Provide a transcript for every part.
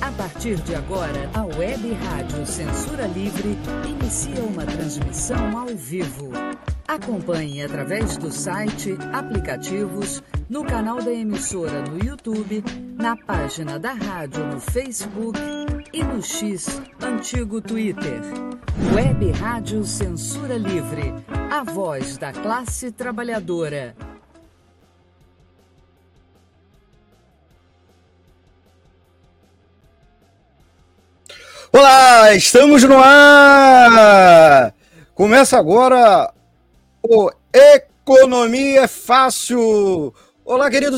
A partir de agora, a Web Rádio Censura Livre inicia uma transmissão ao vivo. Acompanhe através do site, aplicativos, no canal da emissora no YouTube, na página da rádio no Facebook e no X, antigo Twitter. Web Rádio Censura Livre, a voz da classe trabalhadora. Olá, estamos no ar! Começa agora o Economia é Fácil! Olá, queridos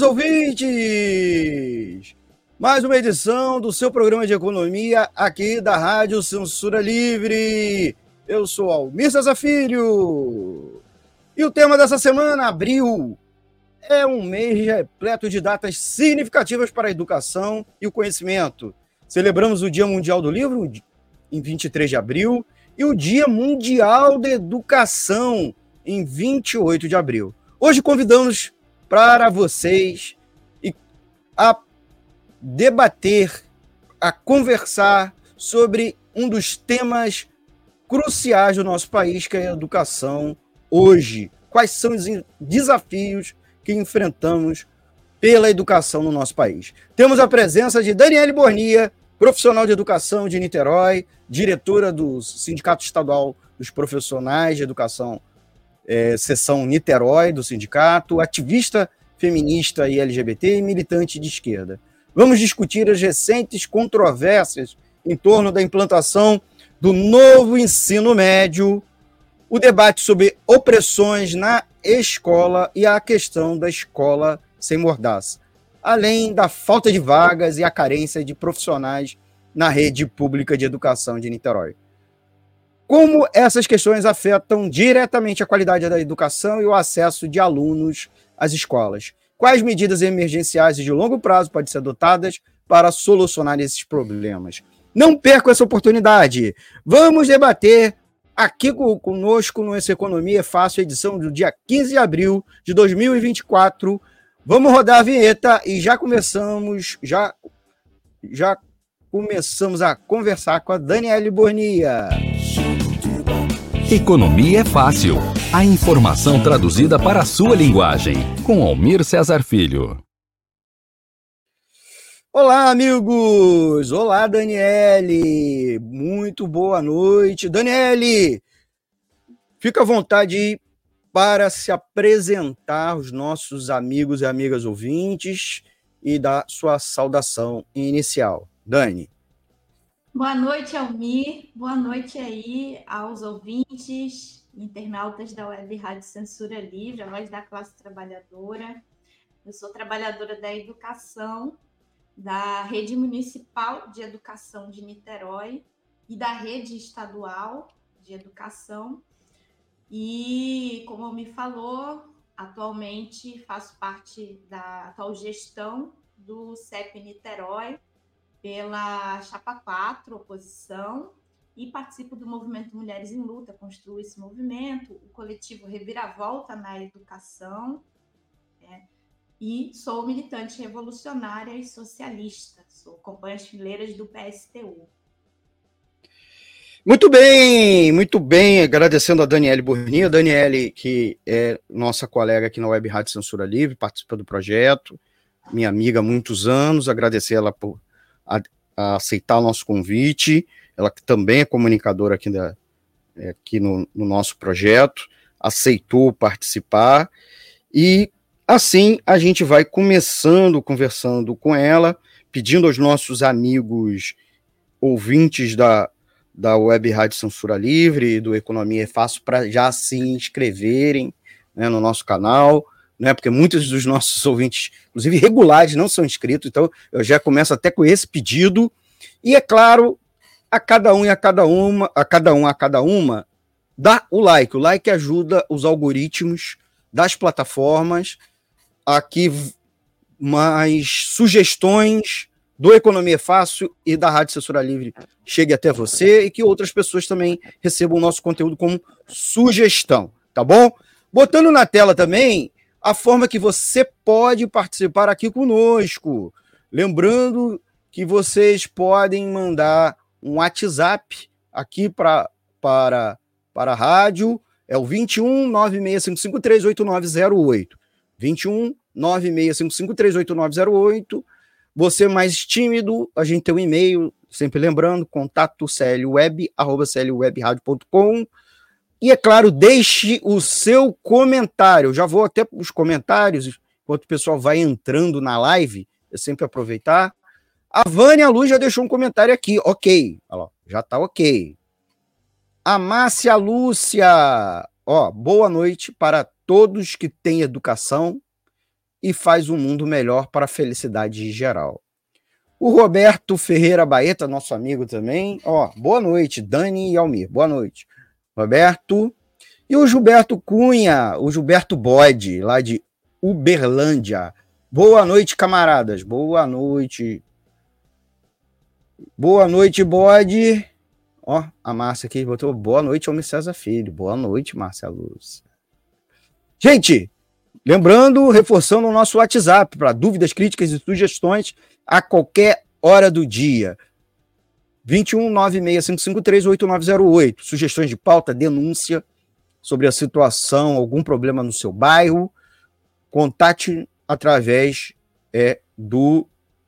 ouvintes! Mais uma edição do seu programa de economia aqui da Rádio Censura Livre. Eu sou Almir Cesar Filho. E o tema dessa semana, abril, é um mês repleto de datas significativas para a educação e o conhecimento. Celebramos o Dia Mundial do Livro, em 23 de abril, e o Dia Mundial da Educação, em 28 de abril. Hoje convidamos para vocês a debater, a conversar sobre um dos temas cruciais do nosso país, que é a educação hoje. Quais são os desafios que enfrentamos pela educação no nosso país? Temos a presença de Daniele Bornia, profissional de educação de Niterói, diretora do Sindicato Estadual dos Profissionais de Educação, seção Niterói do sindicato, ativista feminista e LGBT e militante de esquerda. Vamos discutir as recentes controvérsias em torno da implantação do novo ensino médio, o debate sobre opressões na escola e a questão da escola sem mordaça, além da falta de vagas e a carência de profissionais na rede pública de educação de Niterói. Como essas questões afetam diretamente a qualidade da educação e o acesso de alunos às escolas? Quais medidas emergenciais e de longo prazo podem ser adotadas para solucionar esses problemas? Não percam essa oportunidade. Vamos debater aqui conosco no Essa Economia é Fácil, edição do dia 15 de abril de 2024. Vamos rodar a vinheta e já começamos a conversar com a Daniele Bornia. Economia é Fácil. A informação traduzida para a sua linguagem. Com Almir Cesar Filho. Olá, amigos! Olá, Daniele! Muito boa noite. Daniele, fica à vontade para se apresentar aos nossos amigos e amigas ouvintes e dar sua saudação inicial. Dani. Boa noite, Almir. Boa noite aí aos ouvintes, internautas da Web Rádio Censura Livre, a voz da classe trabalhadora. Eu sou trabalhadora da educação, da Rede Municipal de Educação de Niterói e da Rede Estadual de Educação. E, como me falou, atualmente faço parte da atual gestão do CEP Niterói pela Chapa 4, oposição, e participo do movimento Mulheres em Luta, construo esse movimento, o coletivo Reviravolta na Educação, e sou militante revolucionária e socialista, acompanho as fileiras do PSTU. Muito bem, agradecendo a Daniele Bornia. Daniele, que é nossa colega aqui na Web Rádio Censura Livre, participa do projeto, minha amiga há muitos anos, agradecer ela por aceitar o nosso convite, ela que também é comunicadora aqui no nosso projeto, aceitou participar, e assim a gente vai conversando com ela, pedindo aos nossos amigos ouvintes da Web Rádio Censura Livre e do Economia é Fácil para já se inscreverem, né, no nosso canal, né, porque muitos dos nossos ouvintes, inclusive regulares, não são inscritos, então eu já começo até com esse pedido, e é claro, a cada uma, dá o like ajuda os algoritmos das plataformas a que mais sugestões do Economia Fácil e da Rádio Censura Livre chegue até você e que outras pessoas também recebam o nosso conteúdo como sugestão, tá bom? Botando na tela também a forma que você pode participar aqui conosco. Lembrando que vocês podem mandar um WhatsApp aqui para a rádio, é o 21 965538908. 21 965538908. Você mais tímido, a gente tem um e-mail, sempre lembrando, contato clweb@clwebradio.com. E, é claro, deixe o seu comentário. Eu já vou até para os comentários, enquanto o pessoal vai entrando na live, eu sempre aproveitar. A Vânia Luz já deixou um comentário aqui, ok. Olha lá, já está ok. A Márcia Lúcia, boa noite para todos que têm educação e faz um mundo melhor para a felicidade geral. O Roberto Ferreira Baeta, nosso amigo também, boa noite, Dani e Almir, boa noite. Roberto. E o Gilberto Cunha, o Gilberto Bode, lá de Uberlândia. Boa noite, camaradas, boa noite. Boa noite, Bode. A Márcia aqui botou boa noite, Almir César Filho. Boa noite, Márcia Luz. Gente, lembrando, reforçando o nosso WhatsApp para dúvidas, críticas e sugestões a qualquer hora do dia. 21 965538908. Sugestões de pauta, denúncia sobre a situação, algum problema no seu bairro, contate através do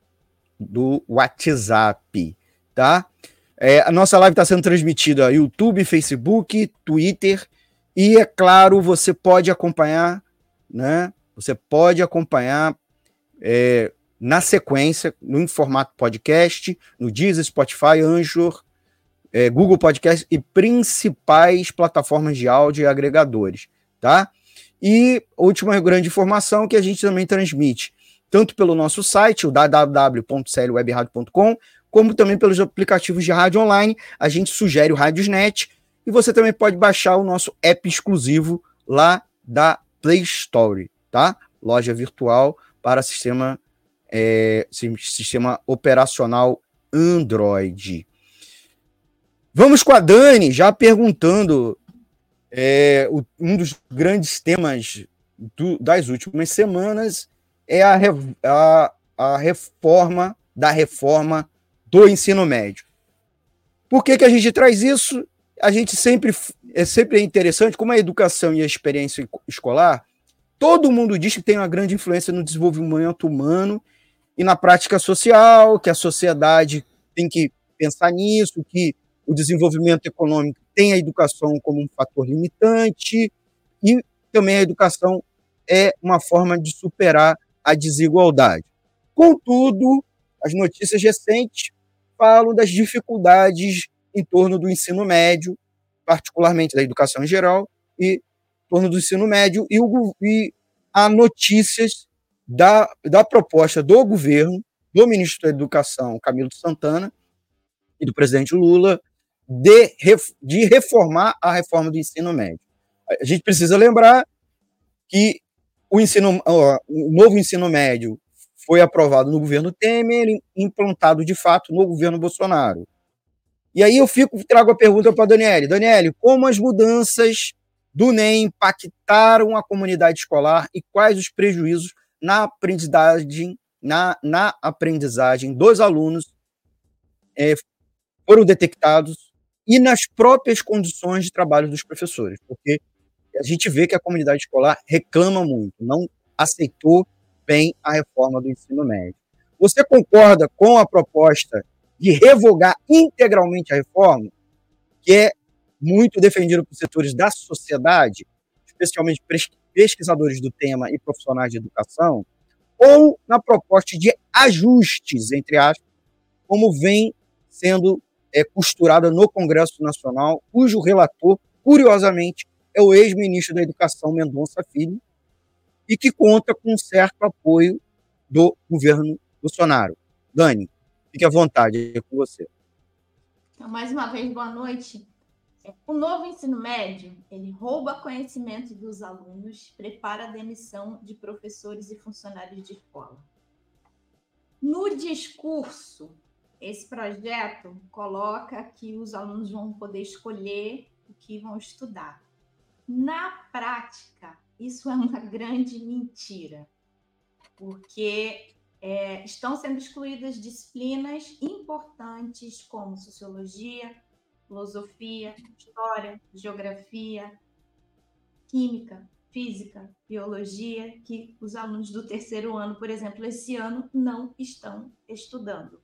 WhatsApp, tá? A nossa live está sendo transmitida YouTube, Facebook, Twitter e, é claro, você pode acompanhar, né? Você pode acompanhar na sequência, no formato podcast, no Deezer, Spotify, Anchor, Google Podcast e principais plataformas de áudio e agregadores, tá? E última grande informação que a gente também transmite, tanto pelo nosso site, o www.clwebradio.com, como também pelos aplicativos de rádio online. A gente sugere o Radiosnet e você também pode baixar o nosso app exclusivo lá da Play Store, tá? Loja virtual para sistema operacional Android. Vamos com a Dani, já perguntando um dos grandes temas das últimas semanas é a reforma do ensino médio. Por que a gente traz isso? A gente sempre é interessante, como a educação e a experiência escolar, todo mundo diz que tem uma grande influência no desenvolvimento humano e na prática social, que a sociedade tem que pensar nisso, que o desenvolvimento econômico tem a educação como um fator limitante e também a educação é uma forma de superar a desigualdade. Contudo, as notícias recentes falam das dificuldades em torno do ensino médio, particularmente da educação em geral, e em torno do ensino médio, e há notícias da proposta do governo, do ministro da Educação, Camilo Santana, e do presidente Lula, de reformar a reforma do ensino médio. A gente precisa lembrar que o novo ensino médio foi aprovado no governo Temer e implantado, de fato, no governo Bolsonaro. E aí eu trago a pergunta para a Daniele. Daniele, como as mudanças do NEM impactaram a comunidade escolar e quais os prejuízos na aprendizagem dos alunos foram detectados e nas próprias condições de trabalho dos professores? Porque a gente vê que a comunidade escolar reclama muito, não aceitou bem a reforma do ensino médio. Você concorda com a proposta de revogar integralmente a reforma, que é muito defendida por setores da sociedade, especialmente pesquisadores do tema e profissionais de educação, ou na proposta de ajustes, entre aspas, como vem sendo costurada no Congresso Nacional, cujo relator, curiosamente, é o ex-ministro da Educação, Mendonça Filho, e que conta com um certo apoio do governo Bolsonaro. Dani, fique à vontade, é com você. Então, mais uma vez, boa noite. O novo ensino médio, ele rouba conhecimento dos alunos, prepara a demissão de professores e funcionários de escola. No discurso, esse projeto coloca que os alunos vão poder escolher o que vão estudar. Na prática, isso é uma grande mentira, porque estão sendo excluídas disciplinas importantes como sociologia, filosofia, história, geografia, química, física, biologia, que os alunos do terceiro ano, por exemplo, esse ano, não estão estudando.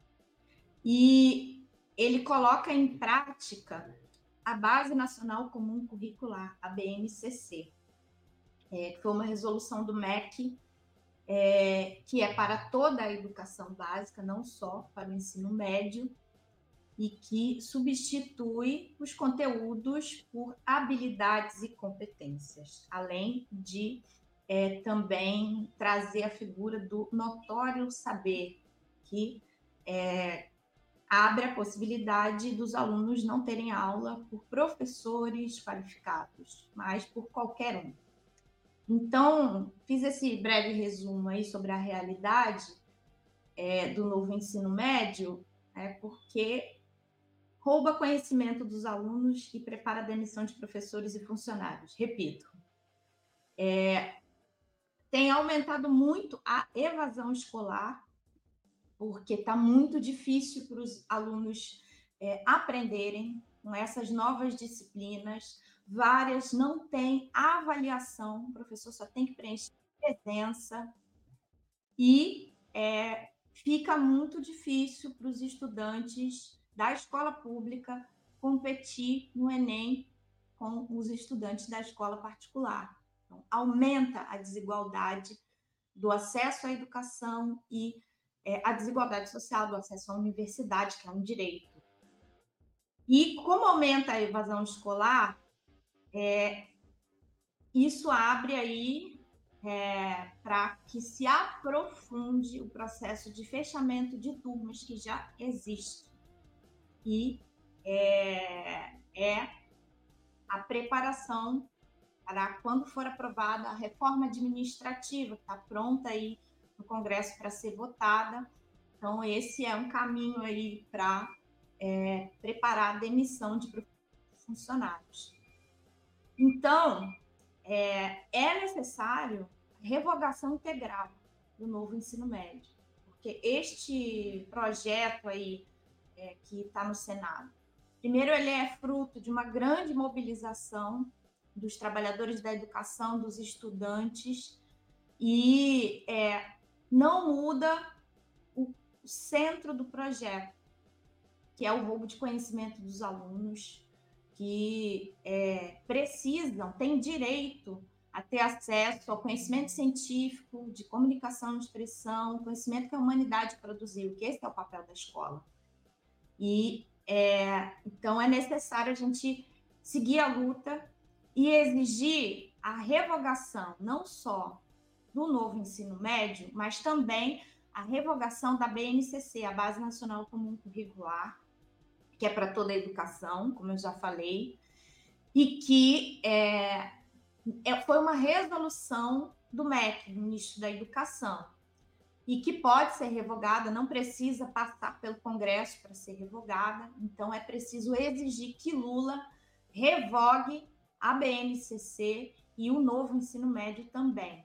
E ele coloca em prática a Base Nacional Comum Curricular, a BNCC, que foi uma resolução do MEC, que é para toda a educação básica, não só para o ensino médio, e que substitui os conteúdos por habilidades e competências, além de também trazer a figura do notório saber, que abre a possibilidade dos alunos não terem aula por professores qualificados, mas por qualquer um. Então, fiz esse breve resumo aí sobre a realidade do novo ensino médio, porque rouba conhecimento dos alunos e prepara a demissão de professores e funcionários. Repito, tem aumentado muito a evasão escolar, porque está muito difícil para os alunos aprenderem com essas novas disciplinas. Várias não têm avaliação, o professor só tem que preencher presença, e fica muito difícil para os estudantes da escola pública competir no Enem com os estudantes da escola particular. Então, aumenta a desigualdade do acesso à educação e a desigualdade social do acesso à universidade, que é um direito. E como aumenta a evasão escolar, isso abre aí para que se aprofunde o processo de fechamento de turmas que já existe. E a preparação para quando for aprovada a reforma administrativa, que está pronta aí no Congresso para ser votada. Então, esse é um caminho aí para preparar a demissão de funcionários. Então, é necessário revogação integral do novo ensino médio, porque este projeto aí que está no Senado, primeiro, ele é fruto de uma grande mobilização dos trabalhadores da educação, dos estudantes, e não muda o centro do projeto, que é o roubo de conhecimento dos alunos, que precisam, têm direito a ter acesso ao conhecimento científico, de comunicação e expressão, conhecimento que a humanidade produziu, que esse é o papel da escola. E então é necessário a gente seguir a luta e exigir a revogação não só do novo ensino médio, mas também a revogação da BNCC, a Base Nacional Comum Curricular, que é para toda a educação, como eu já falei, e que foi uma resolução do MEC, do Ministro da Educação, e que pode ser revogada, não precisa passar pelo Congresso para ser revogada. Então, é preciso exigir que Lula revogue a BNCC e o novo ensino médio também,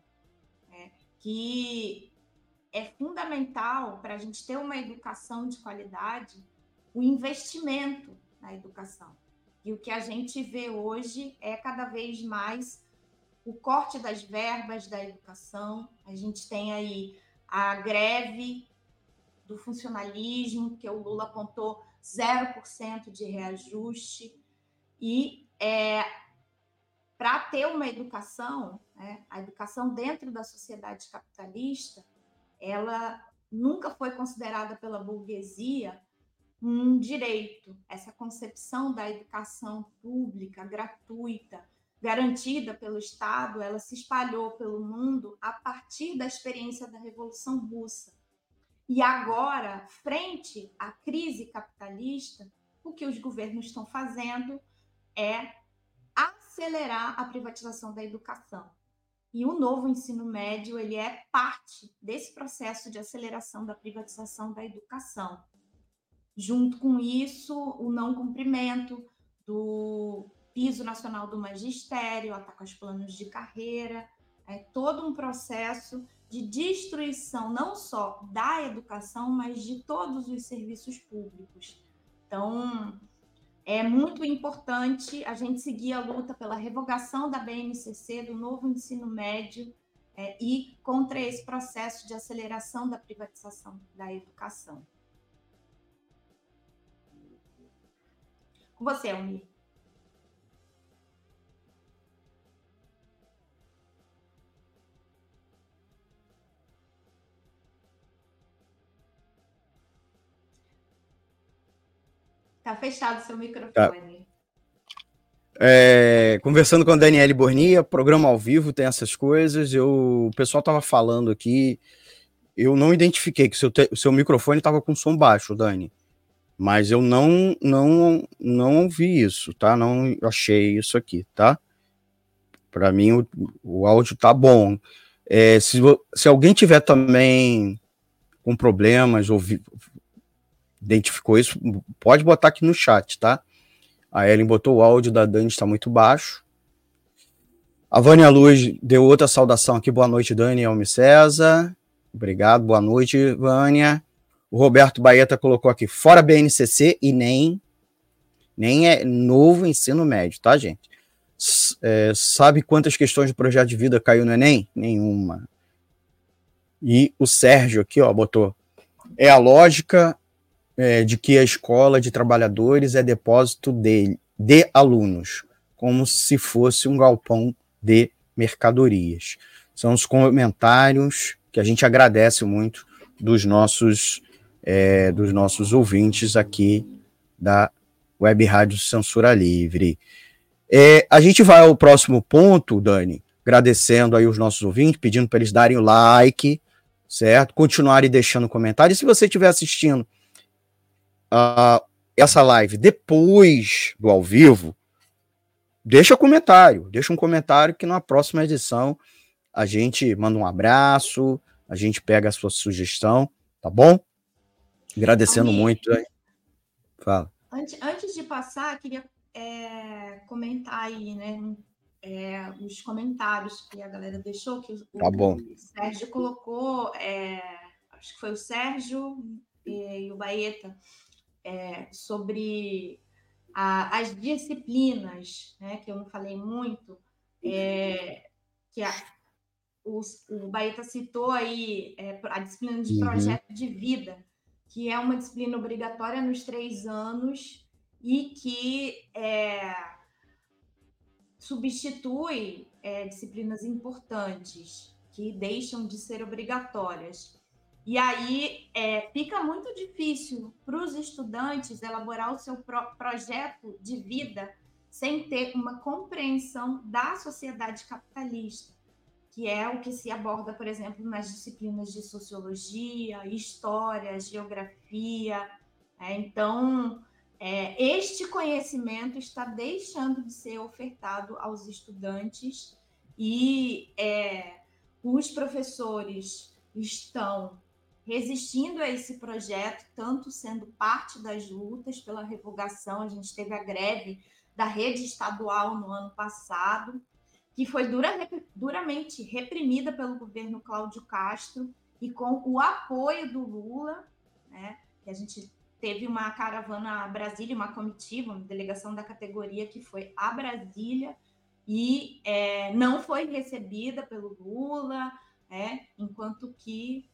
que é fundamental para a gente ter uma educação de qualidade, o investimento na educação. E o que a gente vê hoje é cada vez mais o corte das verbas da educação. A gente tem aí a greve do funcionalismo, que o Lula apontou 0% de reajuste, e para ter uma educação, a educação dentro da sociedade capitalista, ela nunca foi considerada pela burguesia um direito. Essa concepção da educação pública, gratuita, garantida pelo Estado, ela se espalhou pelo mundo a partir da experiência da Revolução Russa. E agora, frente à crise capitalista, o que os governos estão fazendo é acelerar a privatização da educação. E o novo ensino médio, ele é parte desse processo de aceleração da privatização da educação. Junto com isso, o não cumprimento do Piso Nacional do Magistério, ataque aos planos de carreira, todo um processo de destruição não só da educação, mas de todos os serviços públicos. Então, é muito importante a gente seguir a luta pela revogação da BNCC, do novo ensino médio, e contra esse processo de aceleração da privatização da educação. Com você, Almir. Está fechado o seu microfone. Tá. Conversando com a Daniele Bornia, programa ao vivo, tem essas coisas. O pessoal estava falando aqui, eu não identifiquei que o seu microfone estava com som baixo, Dani, mas eu não ouvi isso, tá? Não achei isso aqui, tá? Para mim o áudio tá bom. Se alguém tiver também com problemas, identificou isso, pode botar aqui no chat, tá? A Ellen botou o áudio da Dani, está muito baixo. A Vânia Luz deu outra saudação aqui. Boa noite, Dani e Almir César. Obrigado, boa noite, Vânia. O Roberto Baeta colocou aqui, fora BNCC e nem é novo ensino médio, tá, gente? Sabe quantas questões de projeto de vida caiu no Enem? Nenhuma. E o Sérgio aqui, ó, botou, é a lógica de que a escola de trabalhadores é depósito de alunos, como se fosse um galpão de mercadorias. São os comentários que a gente agradece muito dos nossos ouvintes aqui da Web Rádio Censura Livre. A gente vai ao próximo ponto, Dani, agradecendo aí os nossos ouvintes, pedindo para eles darem o like, certo? Continuarem deixando comentário. E se você estiver assistindo essa live depois do ao vivo, deixa um comentário que na próxima edição a gente manda um abraço, a gente pega a sua sugestão, tá bom? Agradecendo muito. Fala. Antes de passar, queria comentar aí, né, os comentários que a galera deixou, que Tá bom. O Sérgio colocou, acho que foi o Sérgio e o Baeta, sobre as disciplinas, né, que eu não falei muito, que o Baeta citou aí a disciplina de projeto de vida, que é uma disciplina obrigatória nos 3 anos e que substitui disciplinas importantes que deixam de ser obrigatórias. E aí fica muito difícil para os estudantes elaborar o seu projeto de vida sem ter uma compreensão da sociedade capitalista, que é o que se aborda, por exemplo, nas disciplinas de sociologia, história, geografia. Então, este conhecimento está deixando de ser ofertado aos estudantes e os professores estão resistindo a esse projeto, tanto sendo parte das lutas pela revogação. A gente teve a greve da rede estadual no ano passado, que foi duramente reprimida pelo governo Cláudio Castro e com o apoio do Lula, né, que a gente teve uma caravana a Brasília, uma comitiva, uma delegação da categoria que foi a Brasília e não foi recebida pelo Lula, enquanto que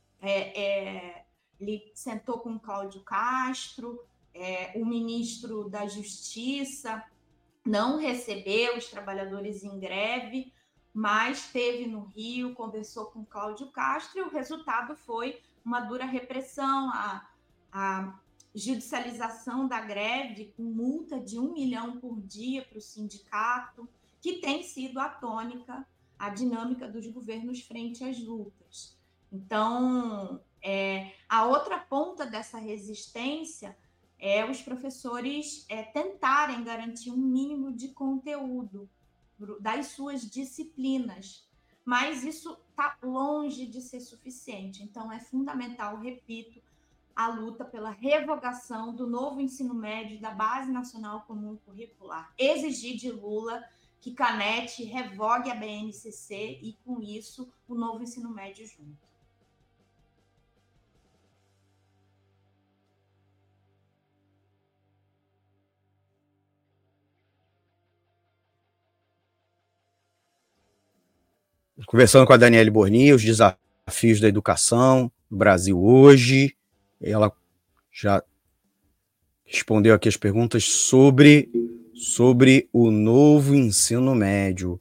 ele sentou com o Cláudio Castro, o ministro da Justiça não recebeu os trabalhadores em greve, mas esteve no Rio, conversou com Cláudio Castro e o resultado foi uma dura repressão, a judicialização da greve com multa de 1 milhão por dia para o sindicato, que tem sido a tônica, a dinâmica dos governos frente às lutas. Então, a outra ponta dessa resistência os professores tentarem garantir um mínimo de conteúdo das suas disciplinas, mas isso está longe de ser suficiente. Então, é fundamental, repito, a luta pela revogação do novo ensino médio da Base Nacional Comum Curricular. Exigir de Lula que canete, revogue a BNCC e, com isso, o novo ensino médio junto. Conversando com a Daniele Borni, os desafios da educação no Brasil hoje. Ela já respondeu aqui as perguntas sobre o novo ensino médio.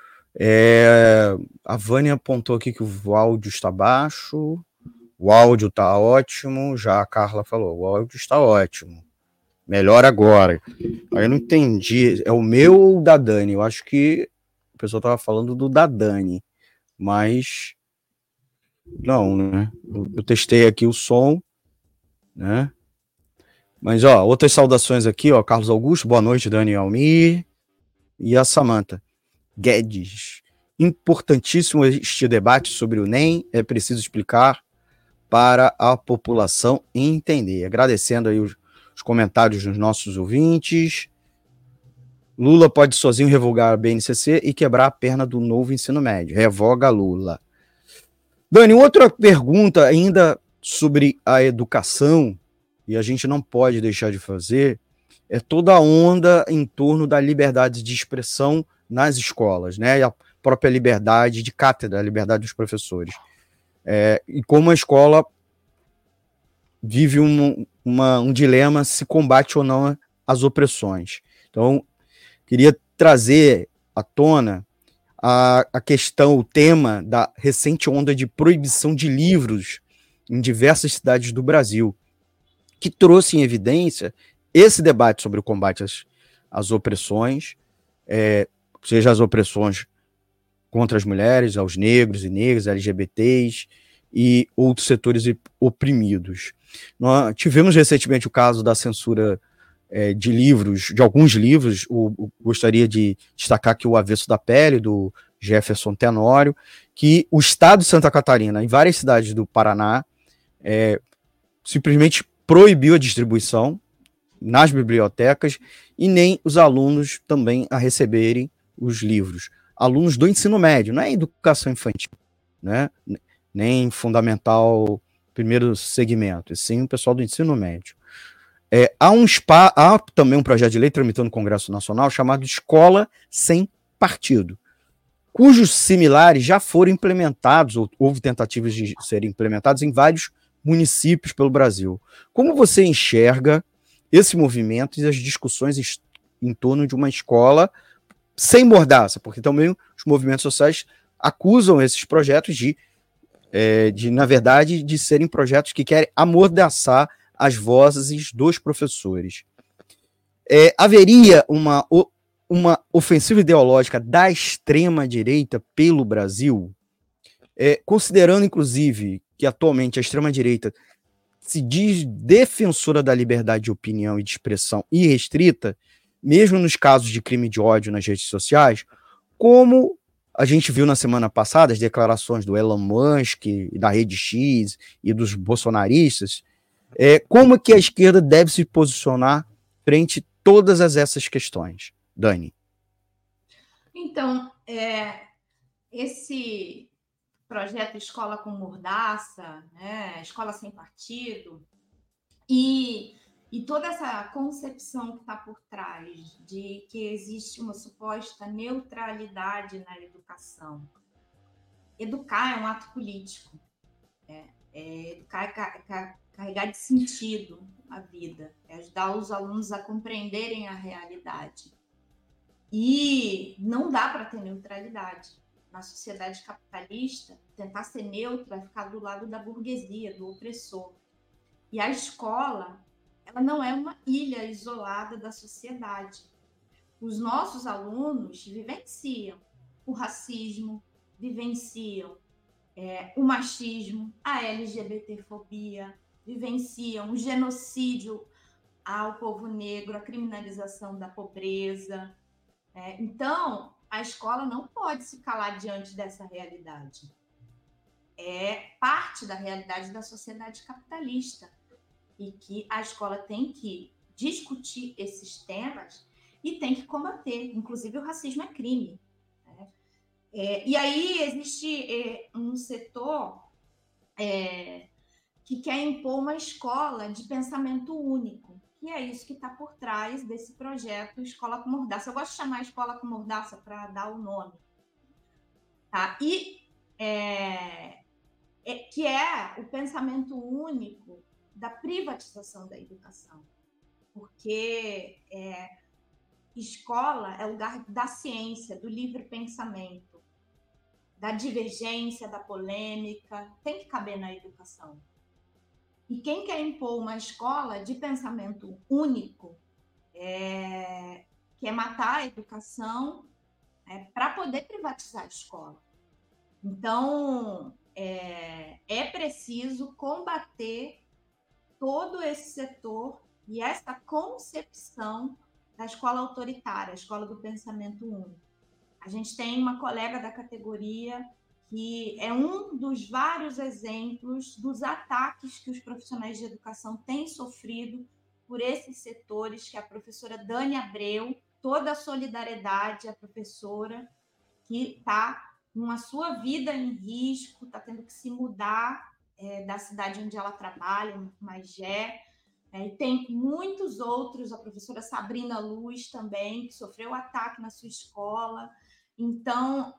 A Vânia apontou aqui que o áudio está baixo, o áudio está ótimo, já a Carla falou, o áudio está ótimo, melhor agora. Aí eu não entendi, é o meu ou o da Dani? Eu acho que o pessoal estava falando do da Dani, mas não, né? Eu testei aqui o som, né? Mas, outras saudações aqui, Carlos Augusto, boa noite, Dani Almir, e a Samantha Guedes. Importantíssimo este debate sobre o NEM, é preciso explicar para a população entender. Agradecendo aí os comentários dos nossos ouvintes. Lula pode sozinho revogar a BNCC e quebrar a perna do novo ensino médio. Revoga Lula. Dani, outra pergunta ainda sobre a educação, e a gente não pode deixar de fazer, é toda a onda em torno da liberdade de expressão nas escolas, né? E a própria liberdade de cátedra, a liberdade dos professores. E como a escola vive um dilema se combate ou não as opressões. Então, queria trazer à tona a questão, o tema da recente onda de proibição de livros em diversas cidades do Brasil, que trouxe em evidência esse debate sobre o combate às opressões, seja as opressões contra as mulheres, aos negros e negras, LGBTs e outros setores oprimidos. Nós tivemos recentemente o caso da censura de livros, de alguns livros. Gostaria de destacar aqui o Avesso da Pele, do Jefferson Tenório, que o estado de Santa Catarina, em várias cidades do Paraná, simplesmente proibiu a distribuição nas bibliotecas e nem os alunos também a receberem os livros. Alunos do ensino médio, não é educação infantil, né? Nem fundamental, primeiro segmento, e sim o pessoal do ensino médio. Há também um projeto de lei tramitando no Congresso Nacional chamado Escola Sem Partido, cujos similares já foram implementados, ou houve tentativas de serem implementados em vários municípios pelo Brasil. Como você enxerga esse movimento e as discussões em torno de uma escola sem mordaça? Porque também os movimentos sociais acusam esses projetos de na verdade, de serem projetos que querem amordaçar as vozes dos professores. Haveria uma ofensiva ideológica da extrema-direita pelo Brasil, considerando, inclusive, que atualmente a extrema-direita se diz defensora da liberdade de opinião e de expressão irrestrita, mesmo nos casos de crime de ódio nas redes sociais, como a gente viu na semana passada as declarações do Elon Musk, da Rede X e dos bolsonaristas. Como que a esquerda deve se posicionar frente a todas essas questões? Dani. Então, esse projeto Escola com Mordaça, né, Escola Sem Partido, e toda essa concepção que está por trás de que existe uma suposta neutralidade na educação. Educar é um ato político. Educar é carregar de sentido a vida, é ajudar os alunos a compreenderem a realidade. E não dá para ter neutralidade. Na sociedade capitalista, tentar ser neutro é ficar do lado da burguesia, do opressor. E a escola, ela não é uma ilha isolada da sociedade. Os nossos alunos vivenciam o racismo, vivenciam o machismo, a LGBTfobia, vivenciam o genocídio ao povo negro, a criminalização da pobreza. Então, a escola não pode se calar diante dessa realidade. É parte da realidade da sociedade capitalista e que a escola tem que discutir esses temas e tem que combater. Inclusive, o racismo é crime. Né? E aí existe um setor que quer impor uma escola de pensamento único, que é isso que está por trás desse projeto Escola com Mordaça. Eu gosto de chamar Escola com Mordaça para dar o nome. Tá? E que é o pensamento único da privatização da educação. Porque escola é o lugar da ciência, do livre pensamento, da divergência, da polêmica, tem que caber na educação. E quem quer impor uma escola de pensamento único quer matar a educação para poder privatizar a escola. Então, é preciso combater todo esse setor e essa concepção da escola autoritária, a escola do pensamento único. A gente tem uma colega da categoria que é um dos vários exemplos dos ataques que os profissionais de educação têm sofrido por esses setores, que é a professora Dani Abreu, toda a solidariedade à professora que está com a sua vida em risco, está tendo que se mudar da cidade onde ela trabalha, Magé. E tem muitos outros, a professora Sabrina Luz também, que sofreu ataque na sua escola. Então,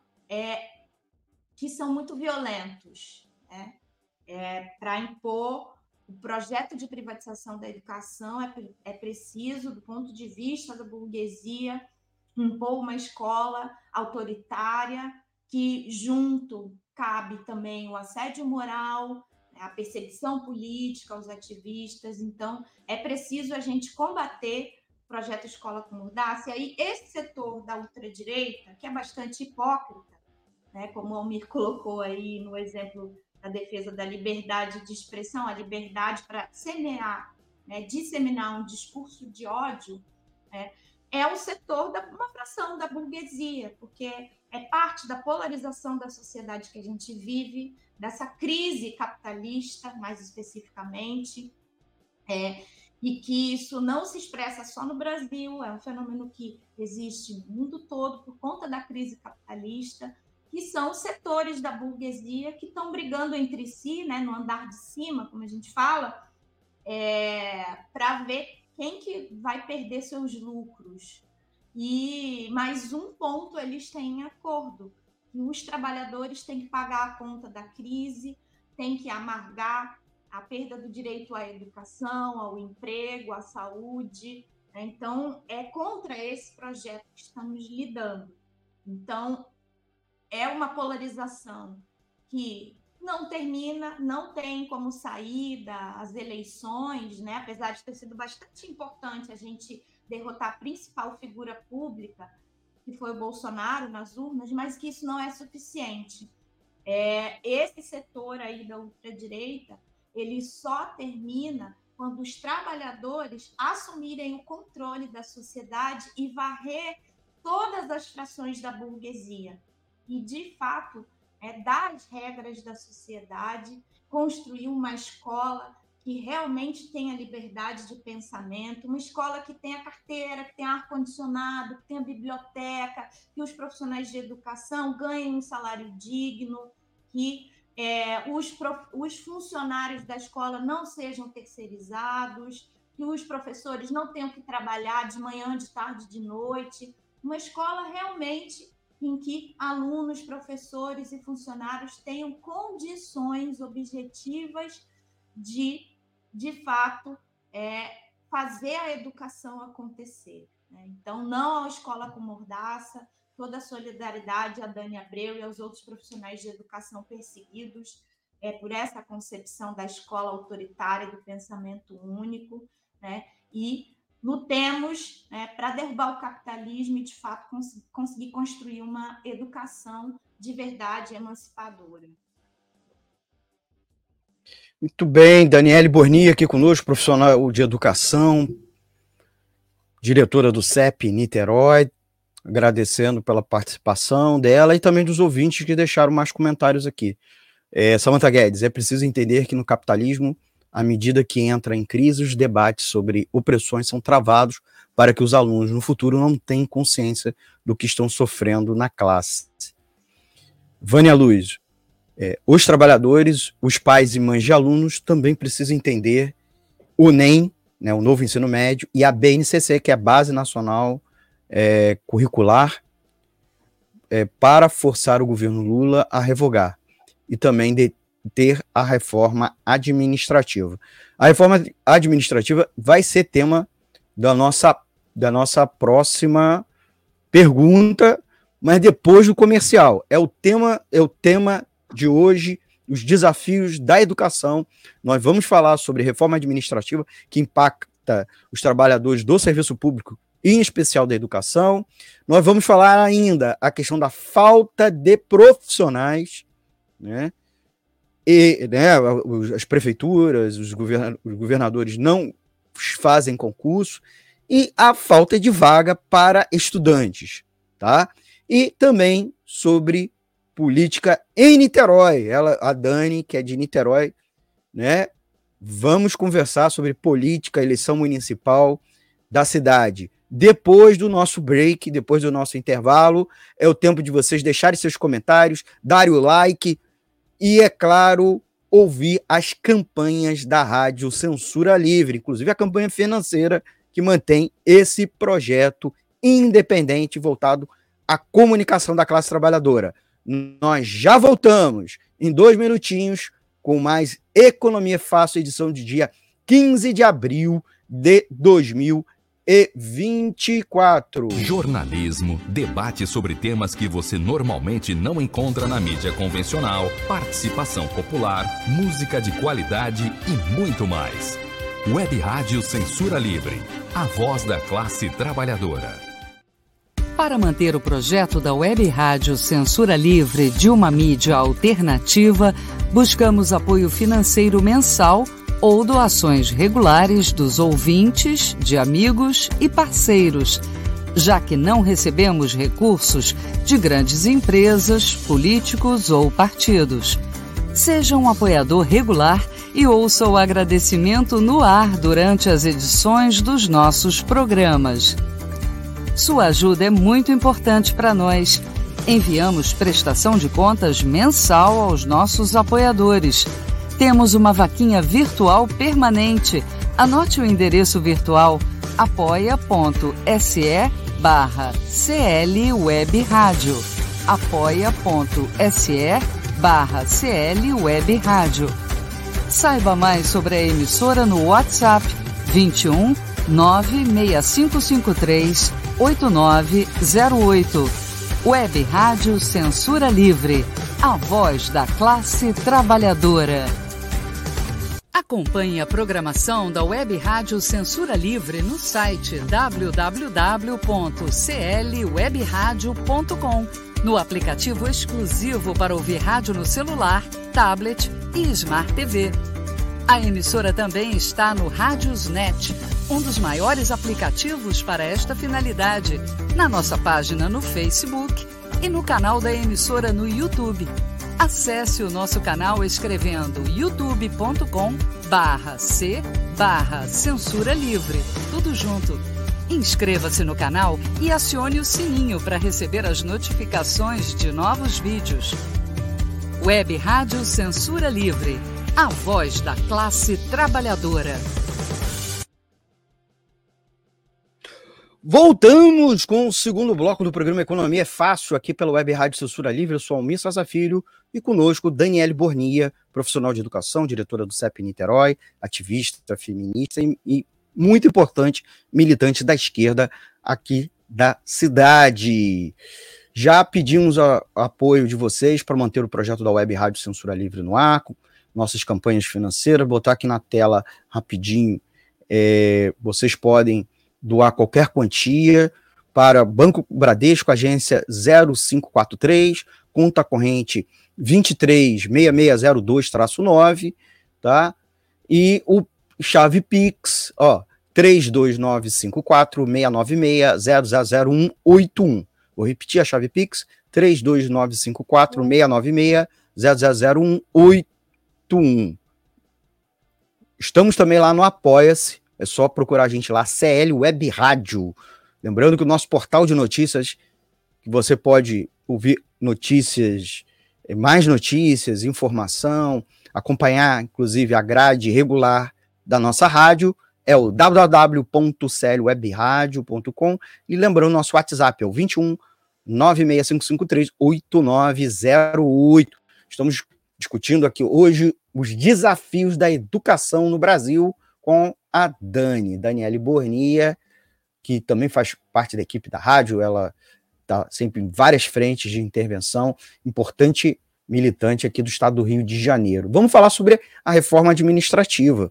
que são muito violentos, né? Para impor o projeto de privatização da educação, é preciso, do ponto de vista da burguesia, impor uma escola autoritária, que junto cabe também o assédio moral, a perseguição política aos ativistas. Então, é preciso a gente combater o projeto Escola com Mordaça. E aí, esse setor da ultradireita, que é bastante hipócrita, né, como o Almir colocou aí no exemplo da defesa da liberdade de expressão, a liberdade para semear, né, disseminar um discurso de ódio, é um setor, uma fração da burguesia, porque é parte da polarização da sociedade que a gente vive, dessa crise capitalista, mais especificamente, e que isso não se expressa só no Brasil, é um fenômeno que existe no mundo todo por conta da crise capitalista, que são setores da burguesia que estão brigando entre si, né, no andar de cima, como a gente fala, para ver quem que vai perder seus lucros. E mais um ponto eles têm em acordo, que os trabalhadores têm que pagar a conta da crise, têm que amargar a perda do direito à educação, ao emprego, à saúde. Então, é contra esse projeto que estamos lidando. Então, é uma polarização que não termina, não tem como sair das eleições, né? Apesar de ter sido bastante importante a gente derrotar a principal figura pública, que foi o Bolsonaro nas urnas, mas que isso não é suficiente. Esse setor aí da ultradireita, ele só termina quando os trabalhadores assumirem o controle da sociedade e varrer todas as frações da burguesia. E, de fato, dar as regras da sociedade, construir uma escola que realmente tenha liberdade de pensamento, uma escola que tenha carteira, que tenha ar-condicionado, que tenha biblioteca, que os profissionais de educação ganhem um salário digno, que os funcionários da escola não sejam terceirizados, que os professores não tenham que trabalhar de manhã, de tarde, de noite. Uma escola realmente em que alunos, professores e funcionários tenham condições objetivas de fato, fazer a educação acontecer. Né? Então, não a escola com mordaça, toda a solidariedade a Dani Abreu e aos outros profissionais de educação perseguidos por essa concepção da escola autoritária, do pensamento único, né? E lutemos para derrubar o capitalismo e, de fato, conseguir construir uma educação de verdade emancipadora. Muito bem, Daniele Borni aqui conosco, profissional de educação, diretora do CEP Niterói, agradecendo pela participação dela e também dos ouvintes que deixaram mais comentários aqui. Samantha Guedes, é preciso entender que no capitalismo à medida que entra em crise, os debates sobre opressões são travados para que os alunos no futuro não tenham consciência do que estão sofrendo na classe. Vânia Luz, os trabalhadores, os pais e mães de alunos também precisam entender o NEM, né, o novo ensino médio, e a BNCC, que é a Base Nacional Curricular, para forçar o governo Lula a revogar, e também ter a reforma administrativa. A reforma administrativa vai ser tema da nossa próxima pergunta, mas depois do comercial. É o tema de hoje, os desafios da educação. Nós vamos falar sobre reforma administrativa que impacta os trabalhadores do serviço público, em especial da educação. Nós vamos falar ainda a questão da falta de profissionais, né? E, né, as prefeituras, os governadores não fazem concurso, e a falta de vaga para estudantes, tá? E também sobre política em Niterói. A Dani, que é de Niterói, né? Vamos conversar sobre política, eleição municipal da cidade. Depois do nosso break, depois do nosso intervalo, é o tempo de vocês deixarem seus comentários, darem o like e, é claro, ouvir as campanhas da Rádio Censura Livre, inclusive a campanha financeira que mantém esse projeto independente voltado à comunicação da classe trabalhadora. Nós já voltamos em 2 minutinhos com mais Economia Fácil, edição de dia 15 de abril de 2024. Jornalismo, debate sobre temas que você normalmente não encontra na mídia convencional, participação popular, música de qualidade e muito mais. Web Rádio Censura Livre, a voz da classe trabalhadora. Para manter o projeto da Web Rádio Censura Livre de uma mídia alternativa, buscamos apoio financeiro mensal ou doações regulares dos ouvintes, de amigos e parceiros, já que não recebemos recursos de grandes empresas, políticos ou partidos. Seja um apoiador regular e ouça o agradecimento no ar durante as edições dos nossos programas. Sua ajuda é muito importante para nós. Enviamos prestação de contas mensal aos nossos apoiadores. Temos uma vaquinha virtual permanente. Anote o endereço virtual apoia.se/CLWebRádio. apoia.se/CLWebRádio. Saiba mais sobre a emissora no WhatsApp 21 96553 8908. Web Rádio Censura Livre, a voz da classe trabalhadora. Acompanhe a programação da Web Rádio Censura Livre no site www.clwebradio.com, no aplicativo exclusivo para ouvir rádio no celular, tablet e Smart TV. A emissora também está no Radiosnet, um dos maiores aplicativos para esta finalidade, na nossa página no Facebook e no canal da emissora no YouTube. Acesse o nosso canal escrevendo youtube.com/c/Censura Livre, tudo junto. Inscreva-se no canal e acione o sininho para receber as notificações de novos vídeos. Web Rádio Censura Livre, a voz da classe trabalhadora. Voltamos com o segundo bloco do programa Economia é Fácil, aqui pela Web Rádio Censura Livre. Eu sou Almir César Filho e conosco Daniele Bornia, profissional de educação, diretora do CEP Niterói, ativista, feminista e muito importante, militante da esquerda aqui da cidade. Já pedimos o apoio de vocês para manter o projeto da Web Rádio Censura Livre no ar, com nossas campanhas financeiras. Botar aqui na tela rapidinho, vocês podem doar qualquer quantia para Banco Bradesco, agência 0543, conta corrente 236602-9, tá? E o chave Pix, 32954-696-000181. Vou repetir a chave Pix, 32954-696-000181. Estamos também lá no Apoia-se, é só procurar a gente lá, CL Web Rádio. Lembrando que o nosso portal de notícias, que você pode ouvir notícias, mais notícias, informação, acompanhar, inclusive, a grade regular da nossa rádio, é o www.clwebradio.com. E lembrando, nosso WhatsApp é o 21 96553 8908. Estamos discutindo aqui hoje os desafios da educação no Brasil com a Daniele Bornia, que também faz parte da equipe da rádio. Ela está sempre em várias frentes de intervenção, importante militante aqui do estado do Rio de Janeiro. Vamos falar sobre a reforma administrativa,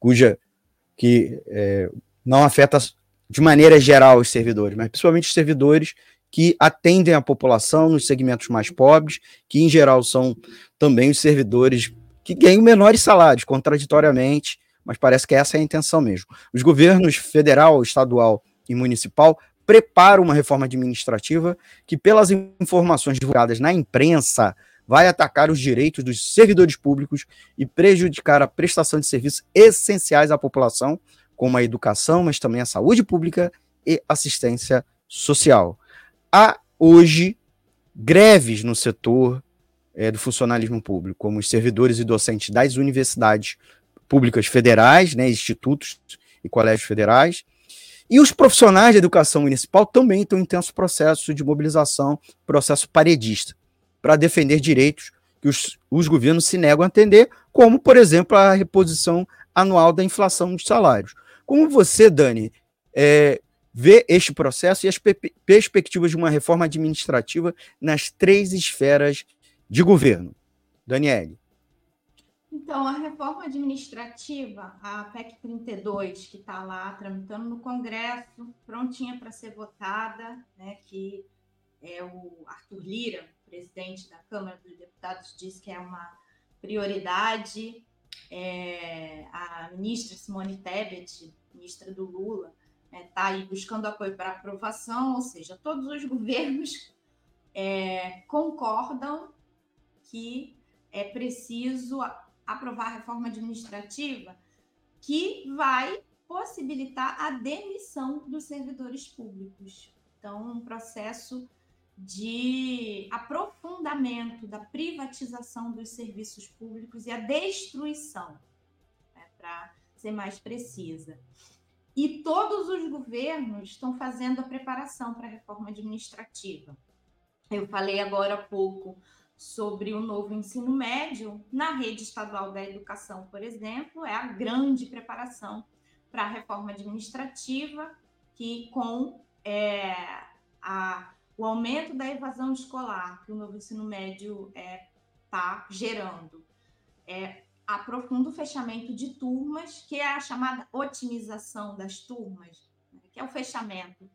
que não afeta de maneira geral os servidores, mas principalmente os servidores que atendem a população nos segmentos mais pobres, que em geral são também os servidores que ganham menores salários, contraditoriamente, mas parece que essa é a intenção mesmo. Os governos federal, estadual e municipal preparam uma reforma administrativa que, pelas informações divulgadas na imprensa, vai atacar os direitos dos servidores públicos e prejudicar a prestação de serviços essenciais à população, como a educação, mas também a saúde pública e assistência social. Há hoje greves no setor do funcionalismo público, como os servidores e docentes das universidades públicas federais, né, institutos e colégios federais, e os profissionais de educação municipal também estão em intenso processo de mobilização, processo paredista, para defender direitos que os governos se negam a atender, como, por exemplo, a reposição anual da inflação dos salários. Como você, Dani, vê este processo e as perspectivas de uma reforma administrativa nas 3 esferas de governo? Daniele. Então, a reforma administrativa, a PEC 32, que está lá tramitando no Congresso, prontinha para ser votada, né, que o Arthur Lira, presidente da Câmara dos Deputados, disse que é uma prioridade. A ministra Simone Tebet, ministra do Lula, está aí buscando apoio para aprovação, ou seja, todos os governos concordam que é preciso aprovar a reforma administrativa que vai possibilitar a demissão dos servidores públicos. Então, um processo de aprofundamento da privatização dos serviços públicos e a destruição, para ser mais precisa. E todos os governos estão fazendo a preparação para a reforma administrativa. Eu falei agora há pouco sobre o novo ensino médio. Na rede estadual da educação, por exemplo, é a grande preparação para a reforma administrativa, que com o aumento da evasão escolar que o novo ensino médio está gerando, aprofunda o fechamento de turmas, que é a chamada otimização das turmas, né, que é o fechamento,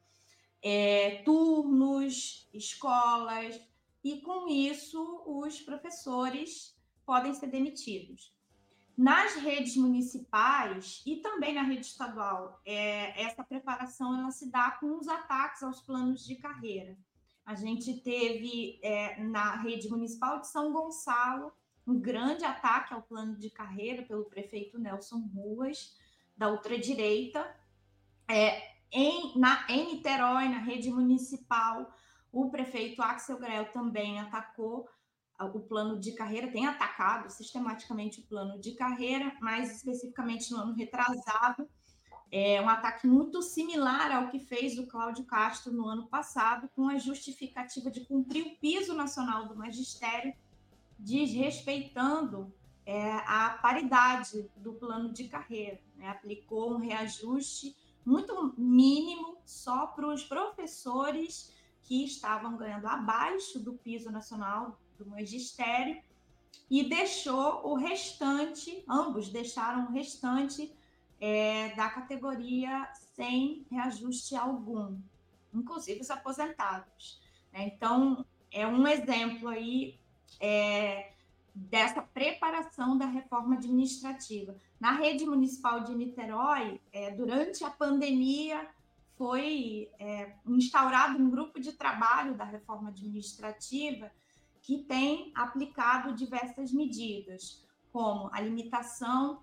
turnos, escolas, e com isso os professores podem ser demitidos. Nas redes municipais e também na rede estadual, essa preparação ela se dá com os ataques aos planos de carreira. A gente teve na rede municipal de São Gonçalo um grande ataque ao plano de carreira pelo prefeito Nelson Ruas, da ultradireita. Em Niterói, na rede municipal, o prefeito Axel Grell também atacou o plano de carreira, tem atacado sistematicamente o plano de carreira, mais especificamente no ano retrasado, um ataque muito similar ao que fez o Cláudio Castro no ano passado, com a justificativa de cumprir o piso nacional do magistério, desrespeitando a paridade do plano de carreira, né? Aplicou um reajuste muito mínimo só para os professores que estavam ganhando abaixo do piso nacional do magistério e deixou o restante, ambos deixaram o restante da categoria sem reajuste algum, inclusive os aposentados. Então, é um exemplo aí dessa preparação da reforma administrativa. Na rede municipal de Niterói, durante a pandemia, foi instaurado um grupo de trabalho da reforma administrativa que tem aplicado diversas medidas, como a limitação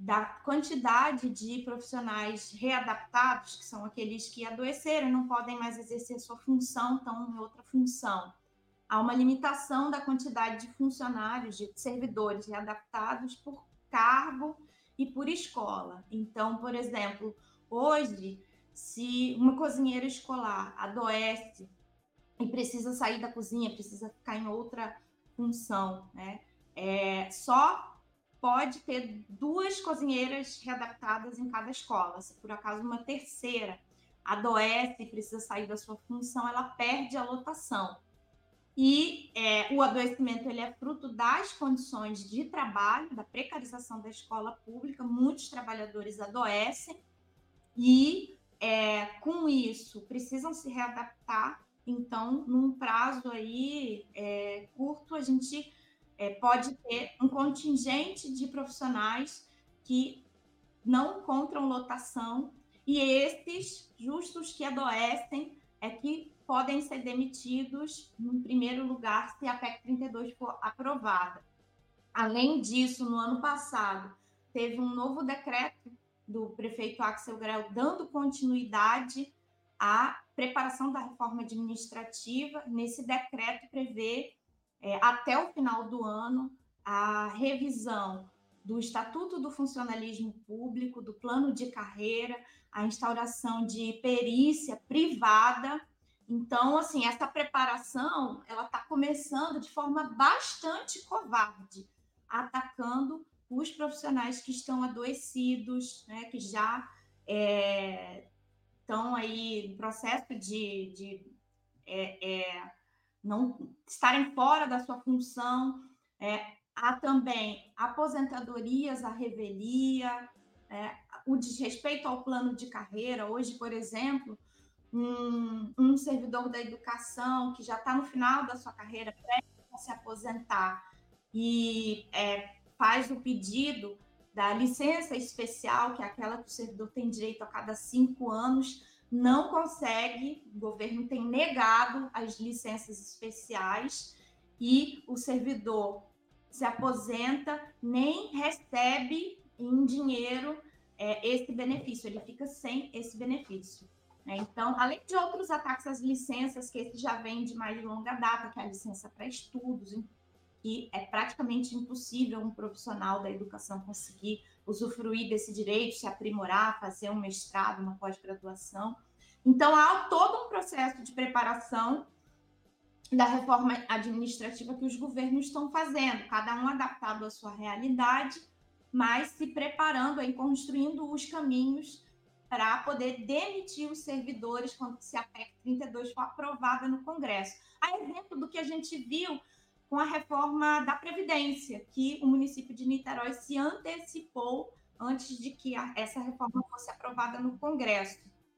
da quantidade de profissionais readaptados, que são aqueles que adoeceram e não podem mais exercer sua função, estão em outra função. Há uma limitação da quantidade de funcionários, de servidores readaptados por cargo e por escola. Então, por exemplo, hoje, se uma cozinheira escolar adoece e precisa sair da cozinha, precisa ficar em outra função, né? Só pode ter 2 cozinheiras readaptadas em cada escola. Se por acaso uma terceira adoece e precisa sair da sua função, ela perde a lotação. E o adoecimento ele é fruto das condições de trabalho, da precarização da escola pública. Muitos trabalhadores adoecem e, com isso, precisam se readaptar. Então, num prazo aí curto, a gente pode ter um contingente de profissionais que não encontram lotação, e esses justos que adoecem que podem ser demitidos, em primeiro lugar, se a PEC 32 for aprovada. Além disso, no ano passado, teve um novo decreto do prefeito Axel Grell dando continuidade à preparação da reforma administrativa. Nesse decreto prevê, até o final do ano, a revisão do Estatuto do Funcionalismo Público, do plano de carreira, a instauração de perícia privada. Então, assim, essa preparação ela está começando de forma bastante covarde, atacando os profissionais que estão adoecidos, né, que já estão aí no processo de não estarem fora da sua função. Há também aposentadorias à revelia, o desrespeito ao plano de carreira. Hoje, por exemplo, um servidor da educação que já está no final da sua carreira, para se aposentar, e faz o pedido da licença especial, que é aquela que o servidor tem direito a cada 5 anos, não consegue, o governo tem negado as licenças especiais, e o servidor se aposenta, nem recebe em dinheiro esse benefício, ele fica sem esse benefício. Então, além de outros ataques às licenças, que esse já vem de mais longa data, que é a licença para estudos, que é praticamente impossível um profissional da educação conseguir usufruir desse direito, se aprimorar, fazer um mestrado, uma pós-graduação. Então, há todo um processo de preparação da reforma administrativa que os governos estão fazendo, cada um adaptado à sua realidade, mas se preparando e construindo os caminhos para poder demitir os servidores quando se a PEC 32 for aprovada no Congresso. A exemplo do que a gente viu com a reforma da Previdência, que o município de Niterói se antecipou antes de que essa reforma fosse aprovada no Congresso.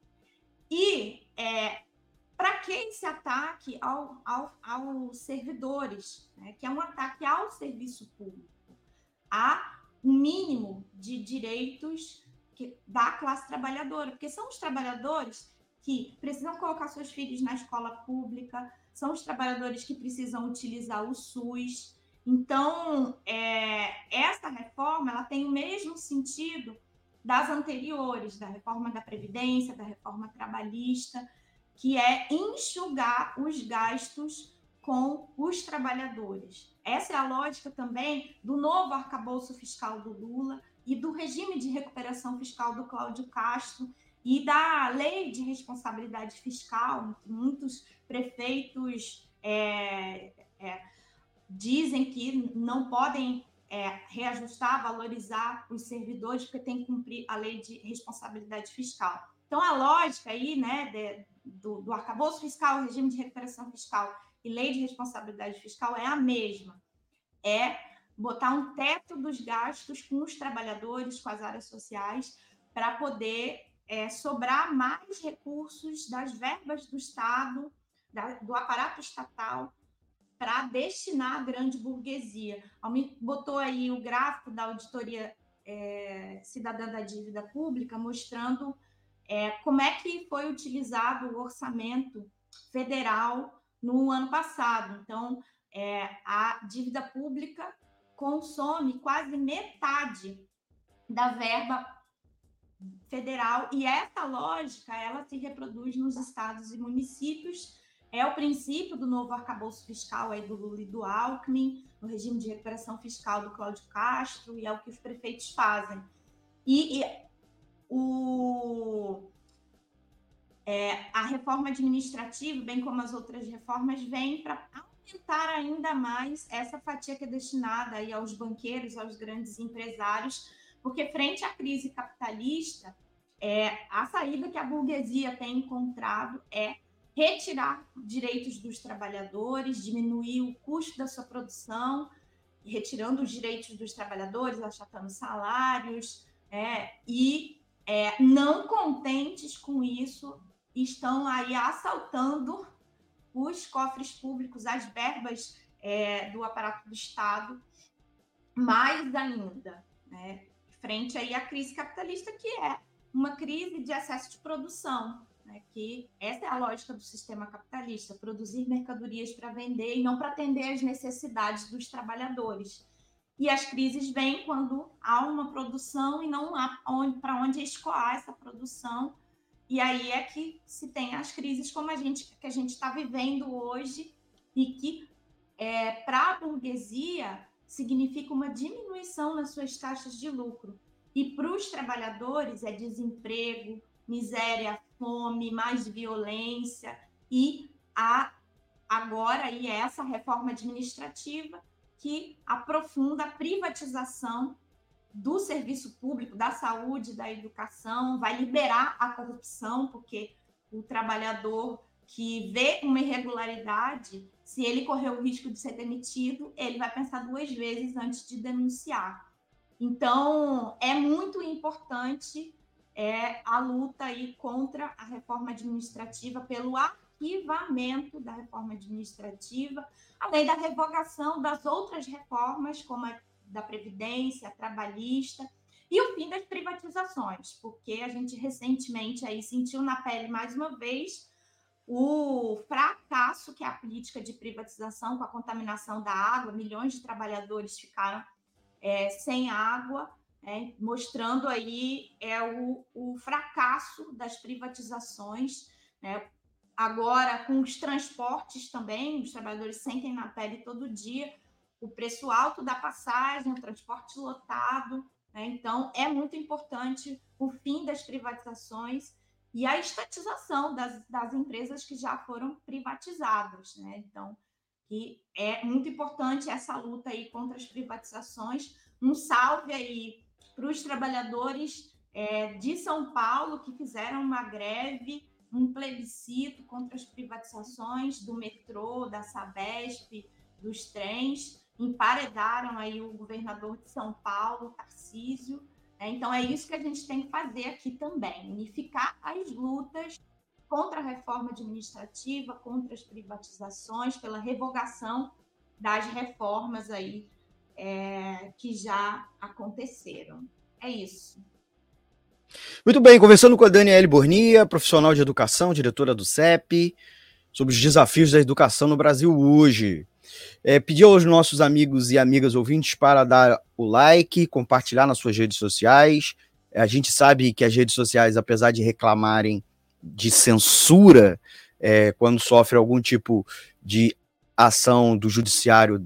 E para que esse ataque aos servidores, né, que é um ataque ao serviço público? Há um mínimo de direitos da classe trabalhadora, porque são os trabalhadores que precisam colocar seus filhos na escola pública, são os trabalhadores que precisam utilizar o SUS. Então, essa reforma ela tem o mesmo sentido das anteriores, da reforma da Previdência, da reforma trabalhista, que é enxugar os gastos com os trabalhadores. Essa é a lógica também do novo arcabouço fiscal do Lula e do regime de recuperação fiscal do Cláudio Castro e da lei de responsabilidade fiscal, que muitos prefeitos dizem que não podem reajustar, valorizar os servidores, porque tem que cumprir a lei de responsabilidade fiscal. Então, a lógica aí, né, do arcabouço fiscal, regime de recuperação fiscal e lei de responsabilidade fiscal é a mesma. Botar um teto dos gastos com os trabalhadores, com as áreas sociais, para poder sobrar mais recursos das verbas do Estado, do aparato estatal, para destinar à grande burguesia. Almir botou aí o gráfico da Auditoria Cidadã da Dívida Pública, mostrando como é que foi utilizado o orçamento federal no ano passado. Então, a dívida pública consome quase metade da verba federal, e essa lógica ela se reproduz nos estados e municípios. É o princípio do novo arcabouço fiscal aí do Lula e do Alckmin, no regime de recuperação fiscal do Cláudio Castro, e é o que os prefeitos fazem. A reforma administrativa, bem como as outras reformas, vem para aumentar ainda mais essa fatia que é destinada aí aos banqueiros, aos grandes empresários, porque frente à crise capitalista, a saída que a burguesia tem encontrado é retirar direitos dos trabalhadores, diminuir o custo da sua produção, retirando os direitos dos trabalhadores, achatando salários, não contentes com isso, estão aí assaltando os cofres públicos, as verbas do aparato do Estado, mais ainda, né? Frente aí à crise capitalista, que é uma crise de excesso de produção, né? Que essa é a lógica do sistema capitalista, produzir mercadorias para vender e não para atender às necessidades dos trabalhadores. E as crises vêm quando há uma produção e não há para onde escoar essa produção. E aí é que se tem as crises como que a gente está vivendo hoje, e que, para a burguesia, significa uma diminuição nas suas taxas de lucro. E para os trabalhadores é desemprego, miséria, fome, mais violência. E agora aí é essa reforma administrativa que aprofunda a privatização do serviço público, da saúde, da educação, vai liberar a corrupção, porque o trabalhador que vê uma irregularidade, se ele correr o risco de ser demitido, ele vai pensar 2 vezes antes de denunciar. Então, é muito importante a luta aí contra a reforma administrativa, pelo arquivamento da reforma administrativa, além da revogação das outras reformas, como a da Previdência, a trabalhista, e o fim das privatizações, porque a gente recentemente aí sentiu na pele, mais uma vez, o fracasso que é a política de privatização, com a contaminação da água. Milhões de trabalhadores ficaram sem água, mostrando aí o fracasso das privatizações, né? Agora, com os transportes também, os trabalhadores sentem na pele todo dia o preço alto da passagem, o transporte lotado, né? Então, é muito importante o fim das privatizações e a estatização das empresas que já foram privatizadas, né? Então, que é muito importante essa luta aí contra as privatizações. Um salve aí para os trabalhadores de São Paulo, que fizeram uma greve, um plebiscito contra as privatizações do metrô, da Sabesp, dos trens, emparedaram aí o governador de São Paulo, Tarcísio. Então, é isso que a gente tem que fazer aqui também, unificar as lutas contra a reforma administrativa, contra as privatizações, pela revogação das reformas aí que já aconteceram. É isso. Muito bem, conversando com a Daniele Bornia, profissional de educação, diretora do CEP, sobre os desafios da educação no Brasil hoje. Pedir aos nossos amigos e amigas ouvintes para dar o like, compartilhar nas suas redes sociais. A gente sabe que as redes sociais, apesar de reclamarem de censura, quando sofre algum tipo de ação do judiciário,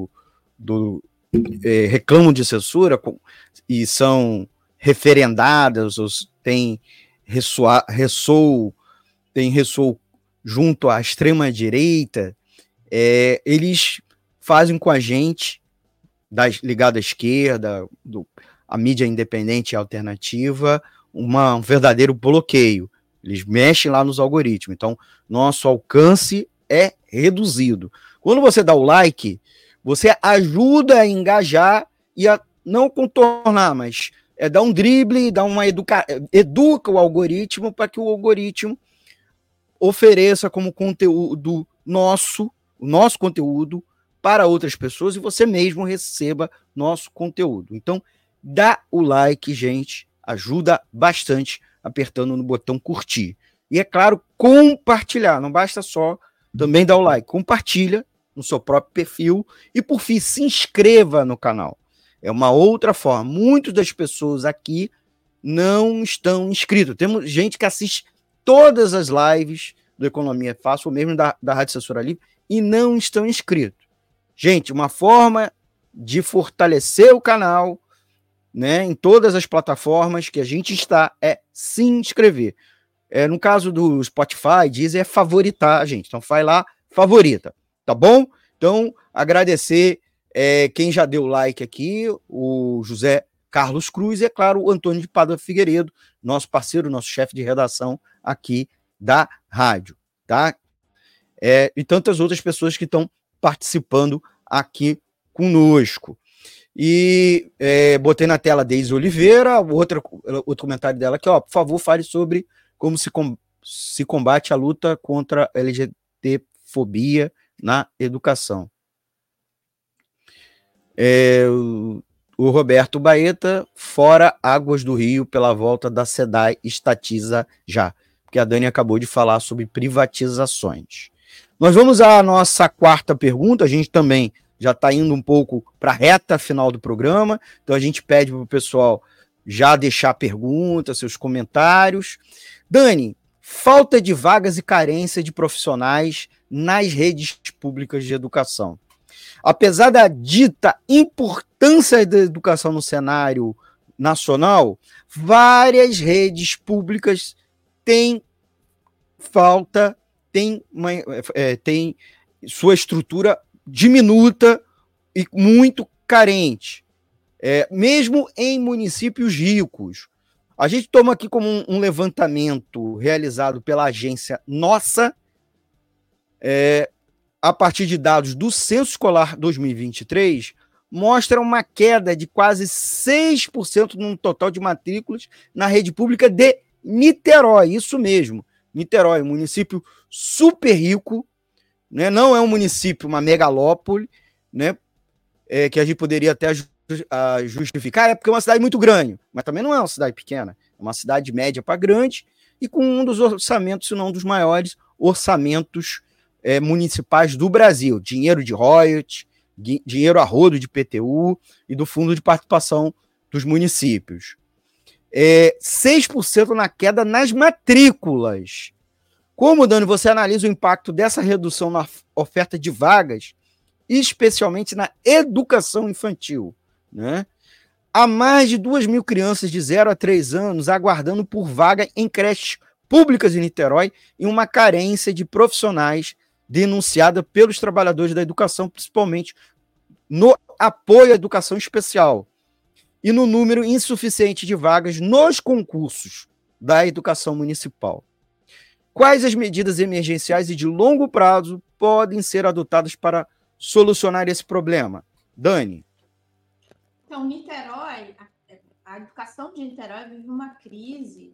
reclamam de censura e são referendadas, ou tem ressoo junto à extrema-direita, eles fazem com a gente, ligado à esquerda, a mídia independente e alternativa, um verdadeiro bloqueio. Eles mexem lá nos algoritmos, então nosso alcance é reduzido. Quando você dá o like, você ajuda a engajar e a não contornar, mas dar um drible, educa o algoritmo para que o algoritmo ofereça como conteúdo o nosso conteúdo para outras pessoas e você mesmo receba nosso conteúdo. Então, dá o like, gente, ajuda bastante apertando no botão curtir. E, é claro, compartilhar, não basta só também dar o like, compartilha no seu próprio perfil e, por fim, se inscreva no canal. É uma outra forma. Muitas das pessoas aqui não estão inscritos. Temos gente que assiste todas as lives do Economia Fácil, ou mesmo da Rádio Censura Livre, e não estão inscritos. Gente, uma forma de fortalecer o canal, né, em todas as plataformas que a gente está, é se inscrever. No caso do Spotify, Deezer, é favoritar, gente. Então, vai lá, favorita, tá bom? Então, agradecer quem já deu like aqui, o José Carlos Cruz e, é claro, o Antônio de Padua Figueiredo, nosso parceiro, nosso chefe de redação aqui da rádio, tá? E tantas outras pessoas que estão participando aqui conosco. E botei na tela Deise Oliveira, outro comentário dela aqui, ó, por favor, fale sobre como se combate a luta contra a LGBTfobia na educação. O Roberto Baeta, fora Águas do Rio pela volta da SEDAI, estatiza já, porque a Dani acabou de falar sobre privatizações. Nós vamos à nossa quarta pergunta, a gente também já está indo um pouco para a reta final do programa, então a gente pede para o pessoal já deixar perguntas, seus comentários. Dani, falta de vagas e carência de profissionais nas redes públicas de educação. Apesar da dita importância da educação no cenário nacional, várias redes públicas têm falta, têm sua estrutura diminuta e muito carente, mesmo em municípios ricos. A gente toma aqui como um levantamento realizado pela agência Nossa, a partir de dados do Censo Escolar 2023, mostra uma queda de quase 6% no total de matrículas na rede pública de Niterói, isso mesmo, Niterói, um município super rico, né? Não é um município, uma megalópole, né? Que a gente poderia até justificar, porque é uma cidade muito grande, mas também não é uma cidade pequena, é uma cidade média para grande e com um dos orçamentos, se não um dos maiores orçamentos municipais do Brasil, dinheiro de royalties, dinheiro a rodo de PTU e do Fundo de Participação dos Municípios. 6% na queda nas matrículas. Como, Dani, você analisa o impacto dessa redução na oferta de vagas, especialmente na educação infantil, né? Há mais de 2.000 crianças de 0 a 3 anos aguardando por vaga em creches públicas em Niterói e uma carência de profissionais denunciada pelos trabalhadores da educação, principalmente no apoio à educação especial e no número insuficiente de vagas nos concursos da educação municipal. Quais as medidas emergenciais e de longo prazo podem ser adotadas para solucionar esse problema? Dani? Então, Niterói, a educação de Niterói vive uma crise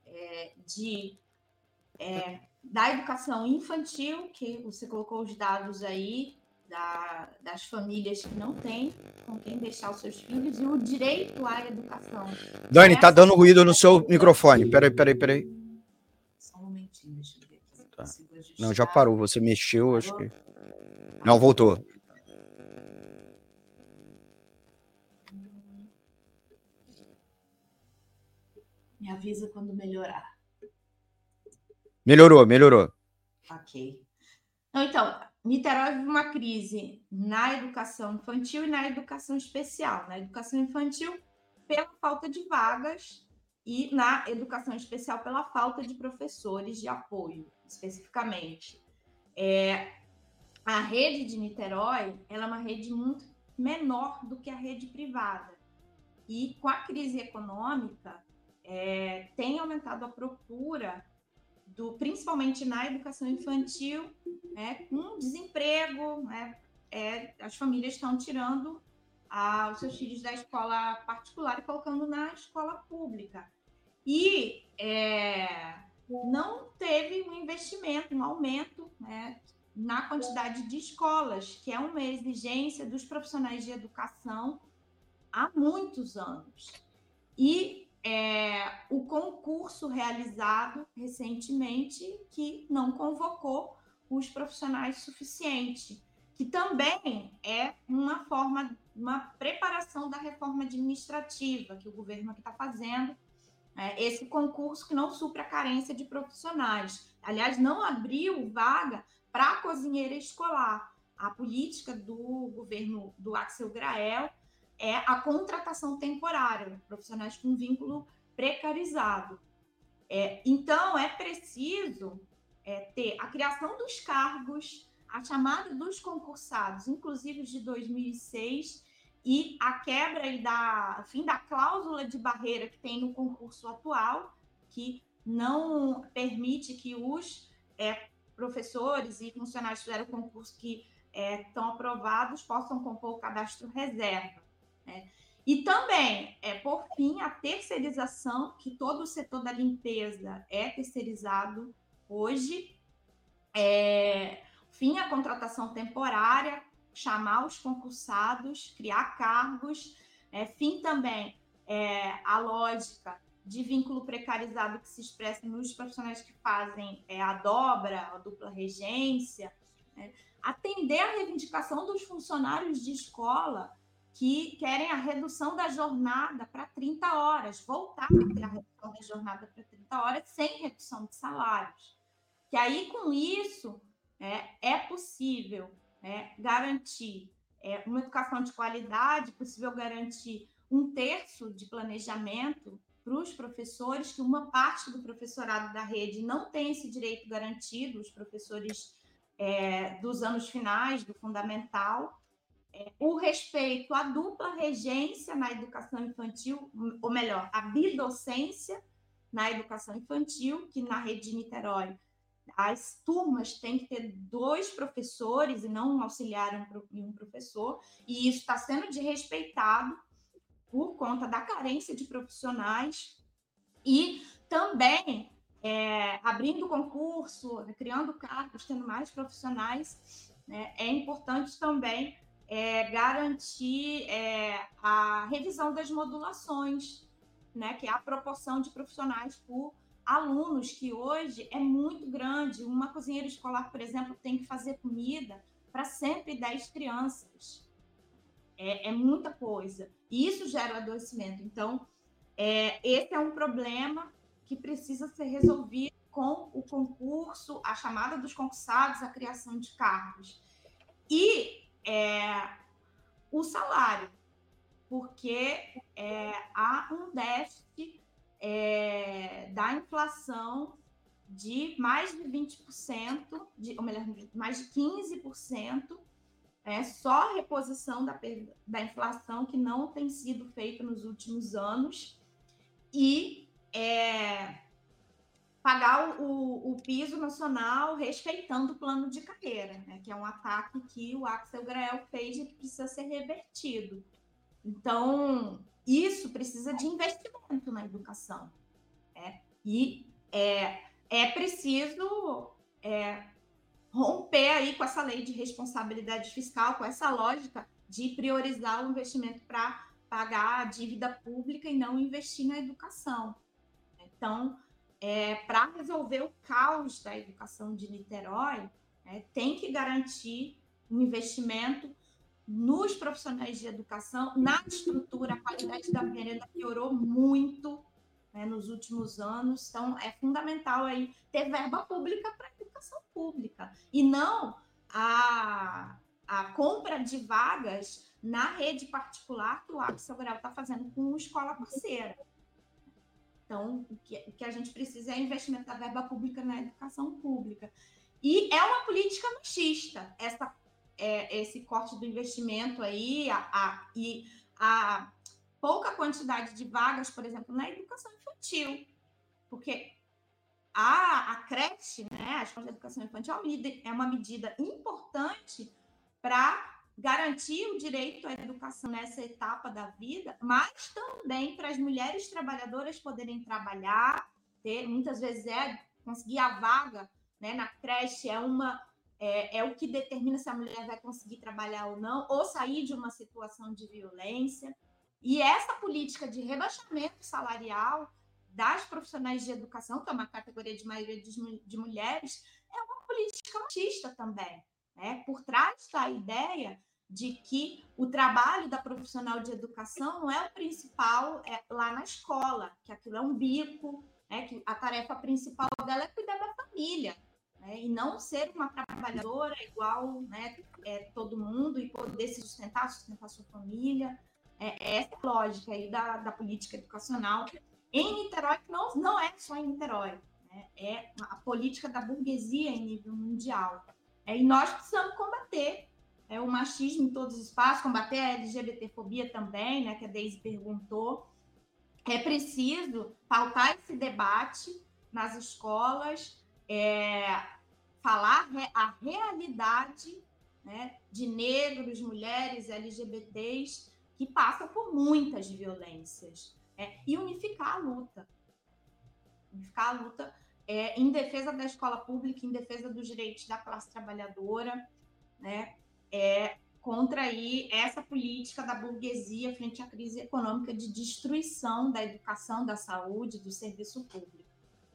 da educação infantil, que você colocou os dados aí, das famílias que não têm com quem deixar os seus filhos, e o direito à educação. Dani, tá dando ruído no seu microfone. Peraí. Só um momentinho, deixa eu ver aqui. Tá. Não, já parou. Você mexeu, acho que... Não, voltou. Me avisa quando melhorar. Melhorou. Ok. Então, Niterói vive uma crise na educação infantil e na educação especial. Na educação infantil, pela falta de vagas, e na educação especial, pela falta de professores de apoio, especificamente. A rede de Niterói, ela é uma rede muito menor do que a rede privada. E com a crise econômica, tem aumentado a procura, principalmente na educação infantil, com desemprego, as famílias estão tirando os seus filhos da escola particular e colocando na escola pública. E não teve um investimento, um aumento, na quantidade de escolas, que é uma exigência dos profissionais de educação há muitos anos. E o concurso realizado recentemente, que não convocou os profissionais suficientes, que também é uma forma uma preparação da reforma administrativa que o governo aqui está fazendo, esse concurso que não supre a carência de profissionais. Aliás, não abriu vaga para cozinheira escolar. A política do governo do Axel Grael é a contratação temporária, profissionais com vínculo precarizado. Então, é preciso ter a criação dos cargos, a chamada dos concursados, inclusive de 2006, e a quebra fim da cláusula de barreira que tem no concurso atual, que não permite que os professores e funcionários que fizeram o concurso que estão aprovados possam compor o cadastro reserva. E também, por fim, a terceirização, que todo o setor da limpeza é terceirizado hoje, fim a contratação temporária, chamar os concursados, criar cargos, fim também a lógica de vínculo precarizado que se expressa nos profissionais que fazem a dobra, a dupla regência, atender a reivindicação dos funcionários de escola que querem a redução da jornada para 30 horas, voltar a ter a redução da jornada para 30 horas sem redução de salários. Que aí, com isso, é possível garantir uma educação de qualidade, possível garantir 1/3 de planejamento para os professores, que uma parte do professorado da rede não tem esse direito garantido, os professores dos anos finais, do fundamental, o respeito à dupla regência na educação infantil, ou melhor, a bidocência na educação infantil, que na rede de Niterói as turmas têm que ter 2 professores e não um auxiliar e um professor, e isso está sendo desrespeitado por conta da carência de profissionais, e também abrindo concurso, criando cargos, tendo mais profissionais, é importante também garantir a revisão das modulações, que é a proporção de profissionais por alunos, que hoje é muito grande. Uma cozinheira escolar, por exemplo, tem que fazer comida para 110 crianças. É muita coisa. E isso gera adoecimento. Então, esse é um problema que precisa ser resolvido com o concurso, a chamada dos concursados, a criação de cargos. E o salário, porque há um déficit da inflação de mais de 20%, ou melhor, mais de 15%, só a reposição da inflação que não tem sido feita nos últimos anos, e pagar o piso nacional respeitando o plano de carreira, que é um ataque que o Axel Grael fez e que precisa ser revertido. Então, isso precisa de investimento na educação. E é preciso romper aí com essa lei de responsabilidade fiscal, com essa lógica de priorizar o investimento para pagar a dívida pública e não investir na educação. Então, para resolver o caos da educação de Niterói, tem que garantir um investimento nos profissionais de educação, na estrutura. A qualidade da merenda piorou muito nos últimos anos, então é fundamental aí ter verba pública para a educação pública, e não a compra de vagas na rede particular que o Axel Grael está fazendo com escola parceira. Então, o que a gente precisa é investimento da verba pública na educação pública. E é uma política machista, esse corte do investimento aí, e a pouca quantidade de vagas, por exemplo, na educação infantil. Porque a creche, a escola de educação infantil, é uma medida importante para garantir o direito à educação nessa etapa da vida, mas também para as mulheres trabalhadoras poderem trabalhar, muitas vezes conseguir a vaga na creche é o que determina se a mulher vai conseguir trabalhar ou não, ou sair de uma situação de violência. E essa política de rebaixamento salarial das profissionais de educação, que é uma categoria de maioria de mulheres, é uma política machista também. Por trás da ideia de que o trabalho da profissional de educação não é o principal lá na escola, que aquilo é um bico, né, que a tarefa principal dela é cuidar da família, né, e não ser uma trabalhadora igual, né, todo mundo e poder se sustentar sua família. Essa é a lógica aí da política educacional em Niterói, que não é só em Niterói, né, é a política da burguesia em nível mundial. E nós precisamos combater o machismo em todos os espaços, combater a LGBTfobia também, né, que a Deise perguntou. É preciso pautar esse debate nas escolas, falar a realidade, né, de negros, mulheres, LGBTs, que passam por muitas violências, e unificar a luta. Unificar a luta em defesa da escola pública, em defesa dos direitos da classe trabalhadora, né, contra aí essa política da burguesia frente à crise econômica de destruição da educação, da saúde, do serviço público.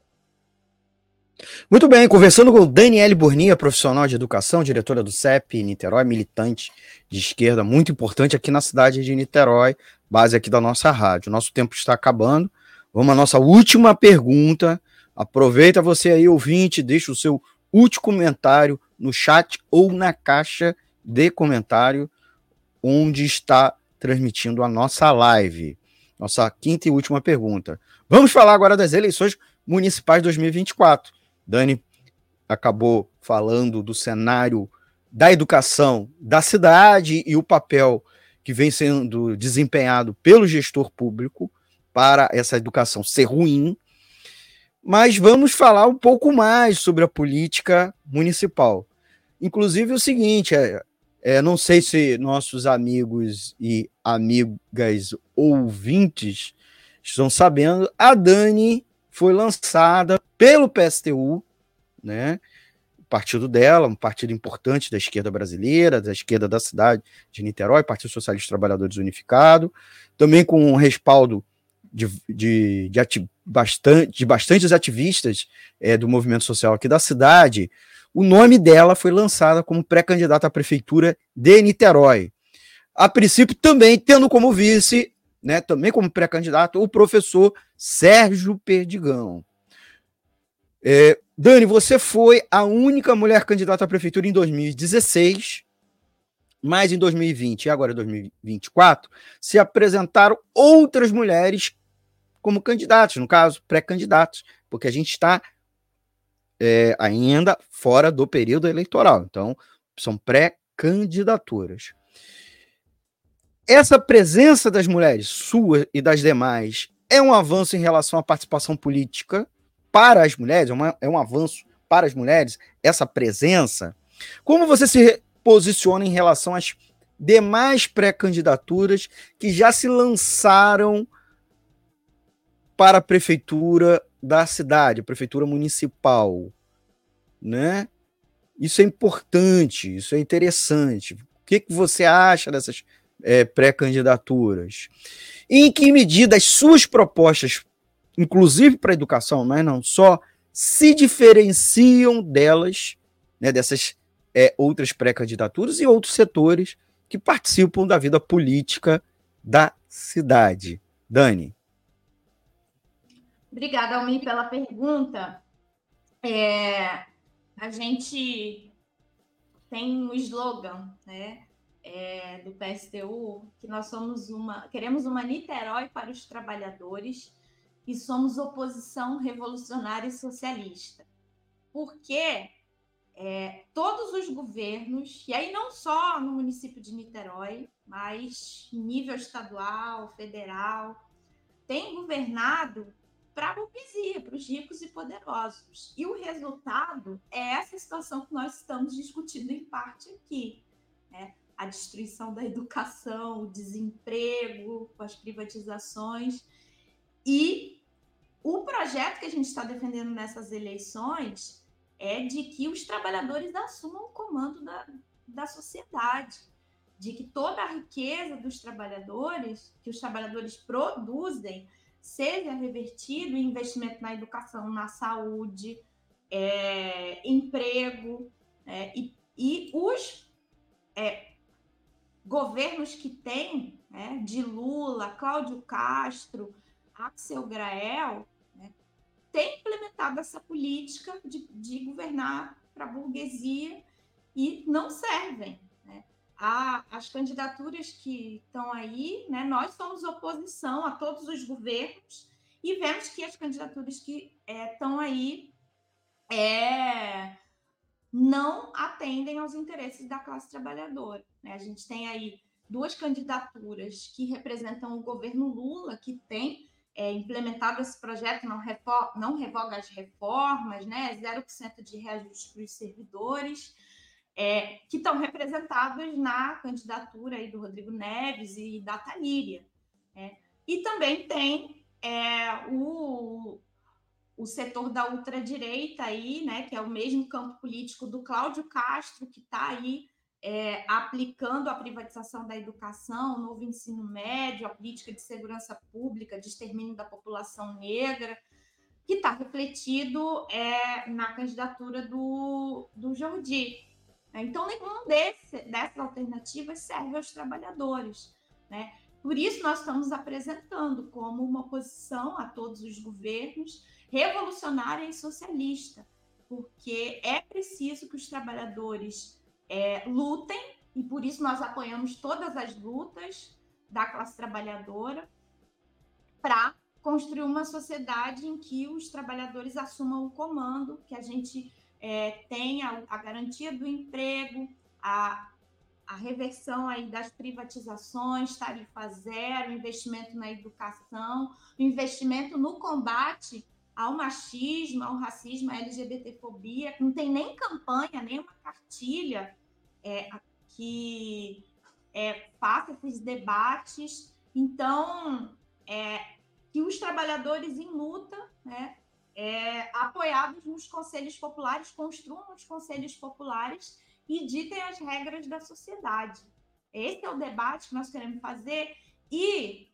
Muito bem, conversando com Daniele Burnia, profissional de educação, diretora do CEP Niterói, militante de esquerda, muito importante aqui na cidade de Niterói, base aqui da nossa rádio. Nosso tempo está acabando. Vamos à nossa última pergunta. Aproveita você aí, ouvinte, deixa o seu último comentário no chat ou na caixa de comentário onde está transmitindo a nossa live. Nossa quinta e última pergunta. Vamos falar agora das eleições municipais 2024. Dani acabou falando do cenário da educação da cidade e o papel que vem sendo desempenhado pelo gestor público para essa educação ser ruim. Mas vamos falar um pouco mais sobre a política municipal. Inclusive o seguinte, não sei se nossos amigos e amigas ouvintes estão sabendo, a Dani foi lançada pelo PSTU, né? O partido dela, um partido importante da esquerda brasileira, da esquerda da cidade de Niterói, Partido Socialista dos Trabalhadores Unificado, também com o respaldo de bastantes ativistas do movimento social aqui da cidade. O nome dela foi lançada como pré-candidata à prefeitura de Niterói. A princípio, também tendo como vice, né, também como pré-candidato, o professor Sérgio Perdigão. Dani, você foi a única mulher candidata à prefeitura em 2016, mas em 2020 e agora em 2024, se apresentaram outras mulheres como candidatos, no caso, pré-candidatos, porque a gente está ainda fora do período eleitoral, então são pré-candidaturas. Essa presença das mulheres, sua e das demais, é um avanço em relação à participação política para as mulheres? É um avanço para as mulheres, essa presença? Como você se posiciona em relação às demais pré-candidaturas que já se lançaram para a prefeitura da cidade, a prefeitura municipal, né? Isso é importante, isso é interessante. O que você acha dessas pré-candidaturas? Em que medida as suas propostas, inclusive para a educação, mas não só, se diferenciam delas, né, dessas outras pré-candidaturas e outros setores que participam da vida política da cidade? Dani. Obrigada, Almir, pela pergunta. A gente tem um slogan, né, do PSTU, que nós queremos uma Niterói para os trabalhadores e somos oposição revolucionária e socialista. Porque todos os governos, e aí não só no município de Niterói, mas em nível estadual, federal, têm governado para a burguesia, para os ricos e poderosos. E o resultado é essa situação que nós estamos discutindo em parte aqui, né? A destruição da educação, o desemprego, com as privatizações. E o projeto que a gente está defendendo nessas eleições é de que os trabalhadores assumam o comando da sociedade, de que toda a riqueza dos trabalhadores, que os trabalhadores produzem, seja revertido em investimento na educação, na saúde, emprego, e os governos que tem, né, de Lula, Cláudio Castro, Axel Grael, né, tem implementado essa política de governar para a burguesia e não servem. Né? As candidaturas que estão aí, né, nós somos oposição a todos os governos e vemos que as candidaturas que estão aí não atendem aos interesses da classe trabalhadora. Né? A gente tem aí 2 candidaturas que representam o governo Lula, que tem implementado esse projeto, não revoga as reformas, né? 0% de reajuste para os servidores, que estão representados na candidatura aí do Rodrigo Neves e da Talíria. E também tem o setor da ultradireita aí, né, que é o mesmo campo político do Cláudio Castro, que está aí aplicando a privatização da educação, o novo ensino médio, a política de segurança pública, de extermínio da população negra, que está refletido na candidatura do Jordi. Então, nenhuma dessas alternativas serve aos trabalhadores. Né? Por isso, nós estamos apresentando como uma oposição a todos os governos, revolucionária e socialista, porque é preciso que os trabalhadores lutem, e por isso nós apoiamos todas as lutas da classe trabalhadora para construir uma sociedade em que os trabalhadores assumam o comando, que a gente tenha a garantia do emprego, a reversão aí das privatizações, tarifa zero, investimento na educação, investimento no combate ao machismo, ao racismo, à LGBTfobia. Não tem nem campanha, nem uma cartilha que faça esses debates. Então, que os trabalhadores em luta, né, apoiados nos conselhos populares, construam os conselhos populares e ditem as regras da sociedade. Esse é o debate que nós queremos fazer. E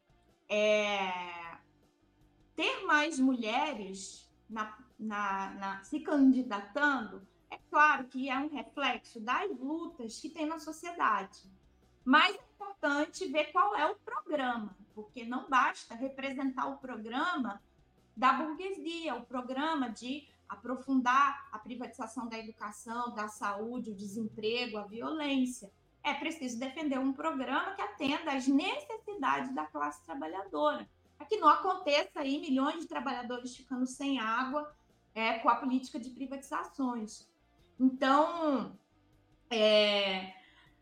ter mais mulheres se candidatando, é claro que é um reflexo das lutas que tem na sociedade. Mas é importante ver qual é o programa, porque não basta representar o programa da burguesia, o programa de aprofundar a privatização da educação, da saúde, o desemprego, a violência. É preciso defender um programa que atenda às necessidades da classe trabalhadora, para que não aconteça aí milhões de trabalhadores ficando sem água com a política de privatizações. Então, é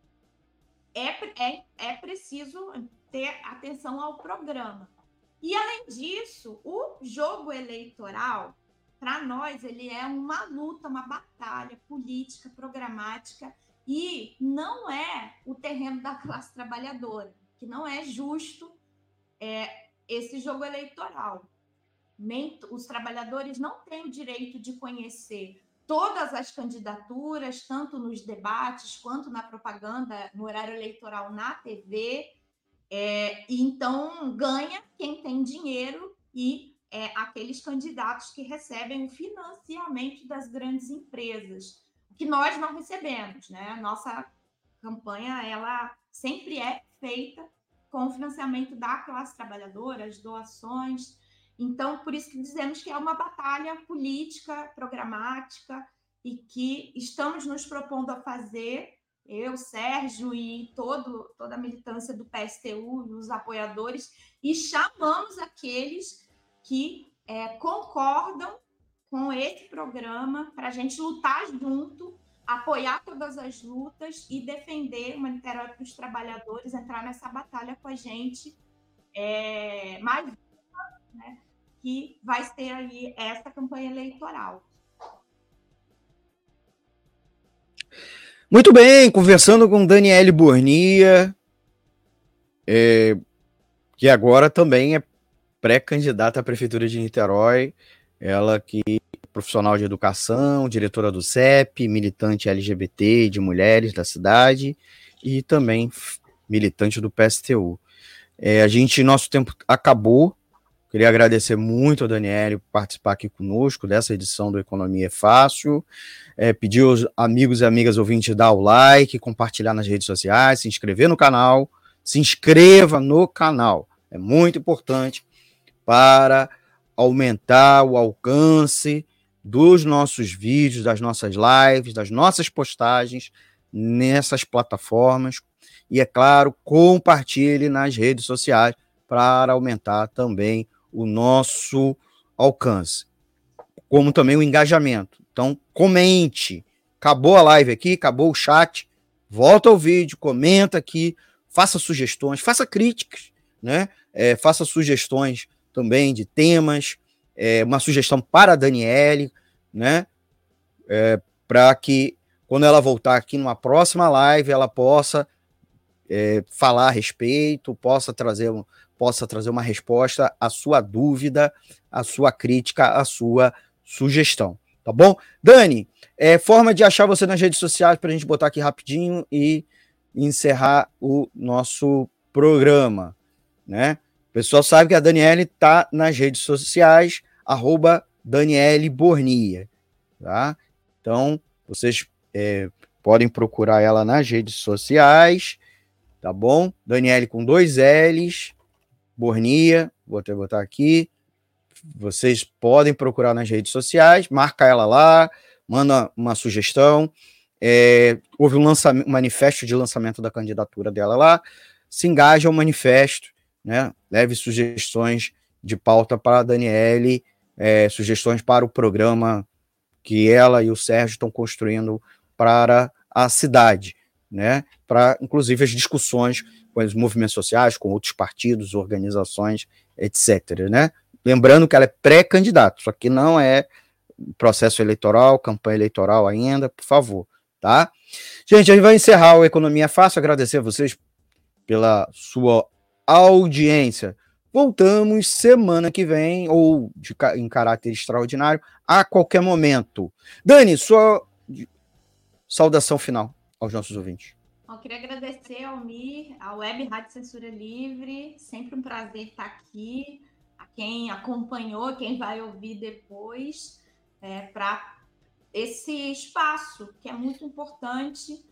preciso ter atenção ao programa. E, além disso, o jogo eleitoral, para nós, ele é uma luta, uma batalha política, programática, e não é o terreno da classe trabalhadora, que não é justo esse jogo eleitoral. Nem os trabalhadores não têm o direito de conhecer todas as candidaturas, tanto nos debates quanto na propaganda, no horário eleitoral na TV. E então ganha quem tem dinheiro e aqueles candidatos que recebem o financiamento das grandes empresas, que nós não recebemos, né? A nossa campanha ela sempre é feita com o financiamento da classe trabalhadora, as doações. Então, por isso que dizemos que é uma batalha política, programática, e que estamos nos propondo a fazer, eu, Sérgio e toda a militância do PSTU, os apoiadores, e chamamos aqueles que concordam com esse programa para a gente lutar junto, apoiar todas as lutas e defender o Ministério dos Trabalhadores, entrar nessa batalha com a gente mais né, que vai ser aí essa campanha eleitoral. Muito bem, conversando com Daniele Burnia, que agora também é pré-candidata à Prefeitura de Niterói, ela que é profissional de educação, diretora do CEP, militante LGBT de mulheres da cidade e também militante do PSTU. Nosso tempo acabou, Queria agradecer muito a Daniele por participar aqui conosco dessa edição do Economia é Fácil. Pedir aos amigos e amigas ouvintes dar o like, compartilhar nas redes sociais, se inscrever no canal. Se inscreva no canal. É muito importante para aumentar o alcance dos nossos vídeos, das nossas lives, das nossas postagens nessas plataformas. E, é claro, compartilhe nas redes sociais para aumentar também o nosso alcance, como também o engajamento. Então, comente. Acabou a live aqui, acabou o chat, volta ao vídeo, comenta aqui, faça sugestões, faça críticas, né? Faça sugestões também de temas, uma sugestão para a Daniele, né? Para que, quando ela voltar aqui numa próxima live, ela possa falar a respeito, possa trazer uma resposta à sua dúvida, à sua crítica, à sua sugestão, tá bom? Dani, forma de achar você nas redes sociais para a gente botar aqui rapidinho e encerrar o nosso programa, né? O pessoal sabe que a Daniele está nas redes sociais, @DanieleBornia, tá? Então, vocês podem procurar ela nas redes sociais, tá bom? Daniele com 2 L's, Bornia, vou até botar aqui. Vocês podem procurar nas redes sociais, marca ela lá, manda uma sugestão. Houve um manifesto de lançamento da candidatura dela lá. Se engaje ao manifesto, né? Leve sugestões de pauta para a Daniele, sugestões para o programa que ela e o Sérgio estão construindo para a cidade, né? Para, inclusive, as discussões com os movimentos sociais, com outros partidos, organizações, etc., né? Lembrando que ela é pré-candidata, só que não é processo eleitoral, campanha eleitoral ainda, por favor, tá? Gente, a gente vai encerrar o Economia Fácil, agradecer a vocês pela sua audiência. Voltamos semana que vem, ou em caráter extraordinário, a qualquer momento. Dani, sua saudação final aos nossos ouvintes. Eu queria agradecer ao Almir, à Web Rádio Censura Livre, sempre um prazer estar aqui, a quem acompanhou, quem vai ouvir depois, para esse espaço que é muito importante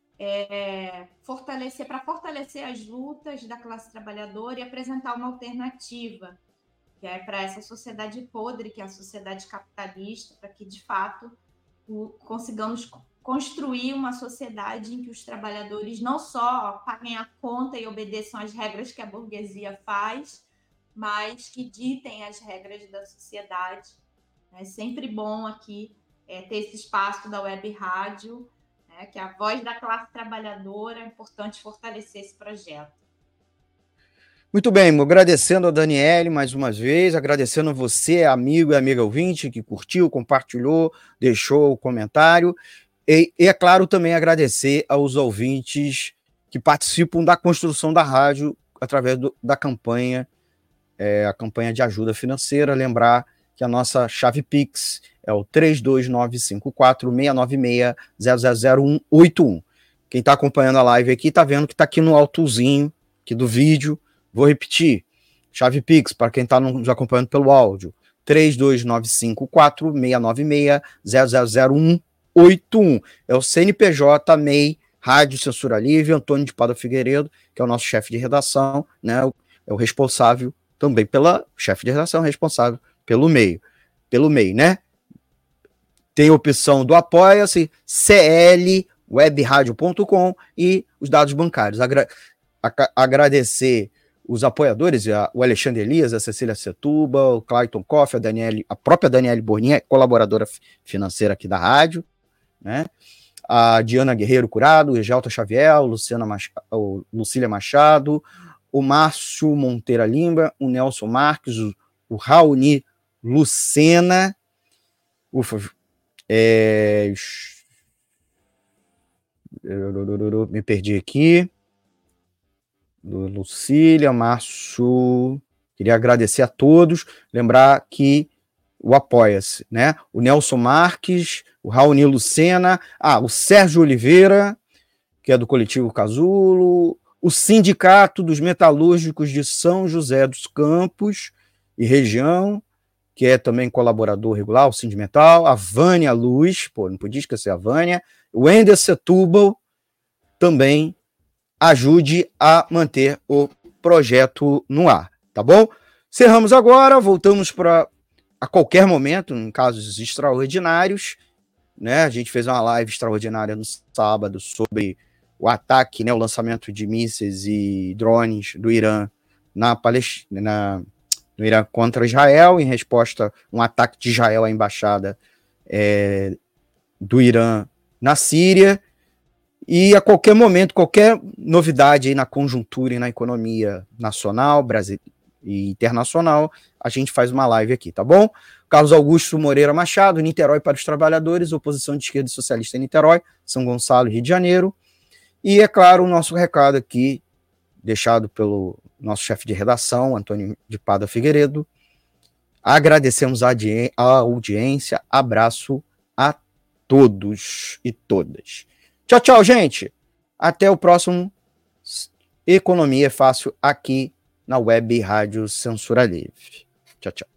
para fortalecer as lutas da classe trabalhadora e apresentar uma alternativa, que é para essa sociedade podre, que é a sociedade capitalista, para que, de fato, consigamos construir uma sociedade em que os trabalhadores não só paguem a conta e obedeçam às regras que a burguesia faz, mas que ditem as regras da sociedade. É sempre bom aqui ter esse espaço da Web Rádio, que é a voz da classe trabalhadora. É importante fortalecer esse projeto. Muito bem, agradecendo a Daniele mais uma vez, agradecendo a você, amigo e amiga ouvinte, que curtiu, compartilhou, deixou o comentário. E é claro, também agradecer aos ouvintes que participam da construção da rádio através da campanha, a campanha de ajuda financeira. Lembrar que a nossa chave Pix é o 32954-696-000181. Quem está acompanhando a live aqui está vendo que está aqui no altozinho aqui do vídeo. Vou repetir, chave Pix, para quem está nos acompanhando pelo áudio, 32954-696-000181. É o CNPJ MEI Rádio Censura Livre, Antônio de Pada Figueiredo, que é o nosso chefe de redação, né? É o responsável também chefe de redação, responsável pelo MEI, né? Tem a opção do Apoia-se, clwebradio.com e os dados bancários. Agradecer os apoiadores, o Alexandre Elias, a Cecília Setuba, o Clayton Koff, a própria Daniele Bornia, colaboradora financeira aqui da rádio, né? A Diana Guerreiro Curado, o Egelta Xavier, Lucília Machado, o Márcio Monteira Limba, o Nelson Marques, o Raoni Lucena, me perdi aqui, Lucília, Márcio, queria agradecer a todos, lembrar que o Apoia-se, né? O Nelson Marques, o Raoni Lucena, o Sérgio Oliveira, que é do Coletivo Casulo, o Sindicato dos Metalúrgicos de São José dos Campos e região, que é também colaborador regular, o Sindimetal, a Vânia Luz, não podia esquecer a Vânia, o Ender Setúbal também ajude a manter o projeto no ar, tá bom? Cerramos agora, voltamos para a qualquer momento, em casos extraordinários, né? A gente fez uma live extraordinária no sábado sobre o ataque, né, o lançamento de mísseis e drones do Irã na Palestina, no Irã contra Israel, em resposta a um ataque de Israel à embaixada do Irã na Síria. E a qualquer momento, qualquer novidade aí na conjuntura e na economia nacional, brasileira e internacional, a gente faz uma live aqui, tá bom? Carlos Augusto Moreira Machado, Niterói para os Trabalhadores, oposição de esquerda e socialista em Niterói, São Gonçalo, Rio de Janeiro. E, é claro, o nosso recado aqui, deixado pelo nosso chefe de redação, Antônio de Pada Figueiredo. Agradecemos a audiência, abraço a todos e todas. Tchau, tchau, gente. Até o próximo Economia é Fácil aqui na Web Rádio Censura Livre. Tchau, tchau.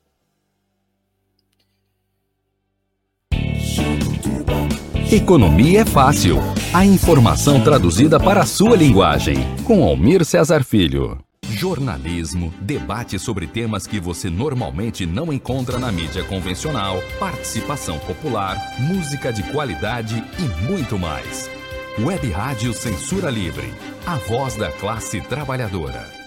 Economia é Fácil. A informação traduzida para a sua linguagem. Com Almir Cesar Filho. Jornalismo, debate sobre temas que você normalmente não encontra na mídia convencional, participação popular, música de qualidade e muito mais. Web Rádio Censura Livre, a voz da classe trabalhadora.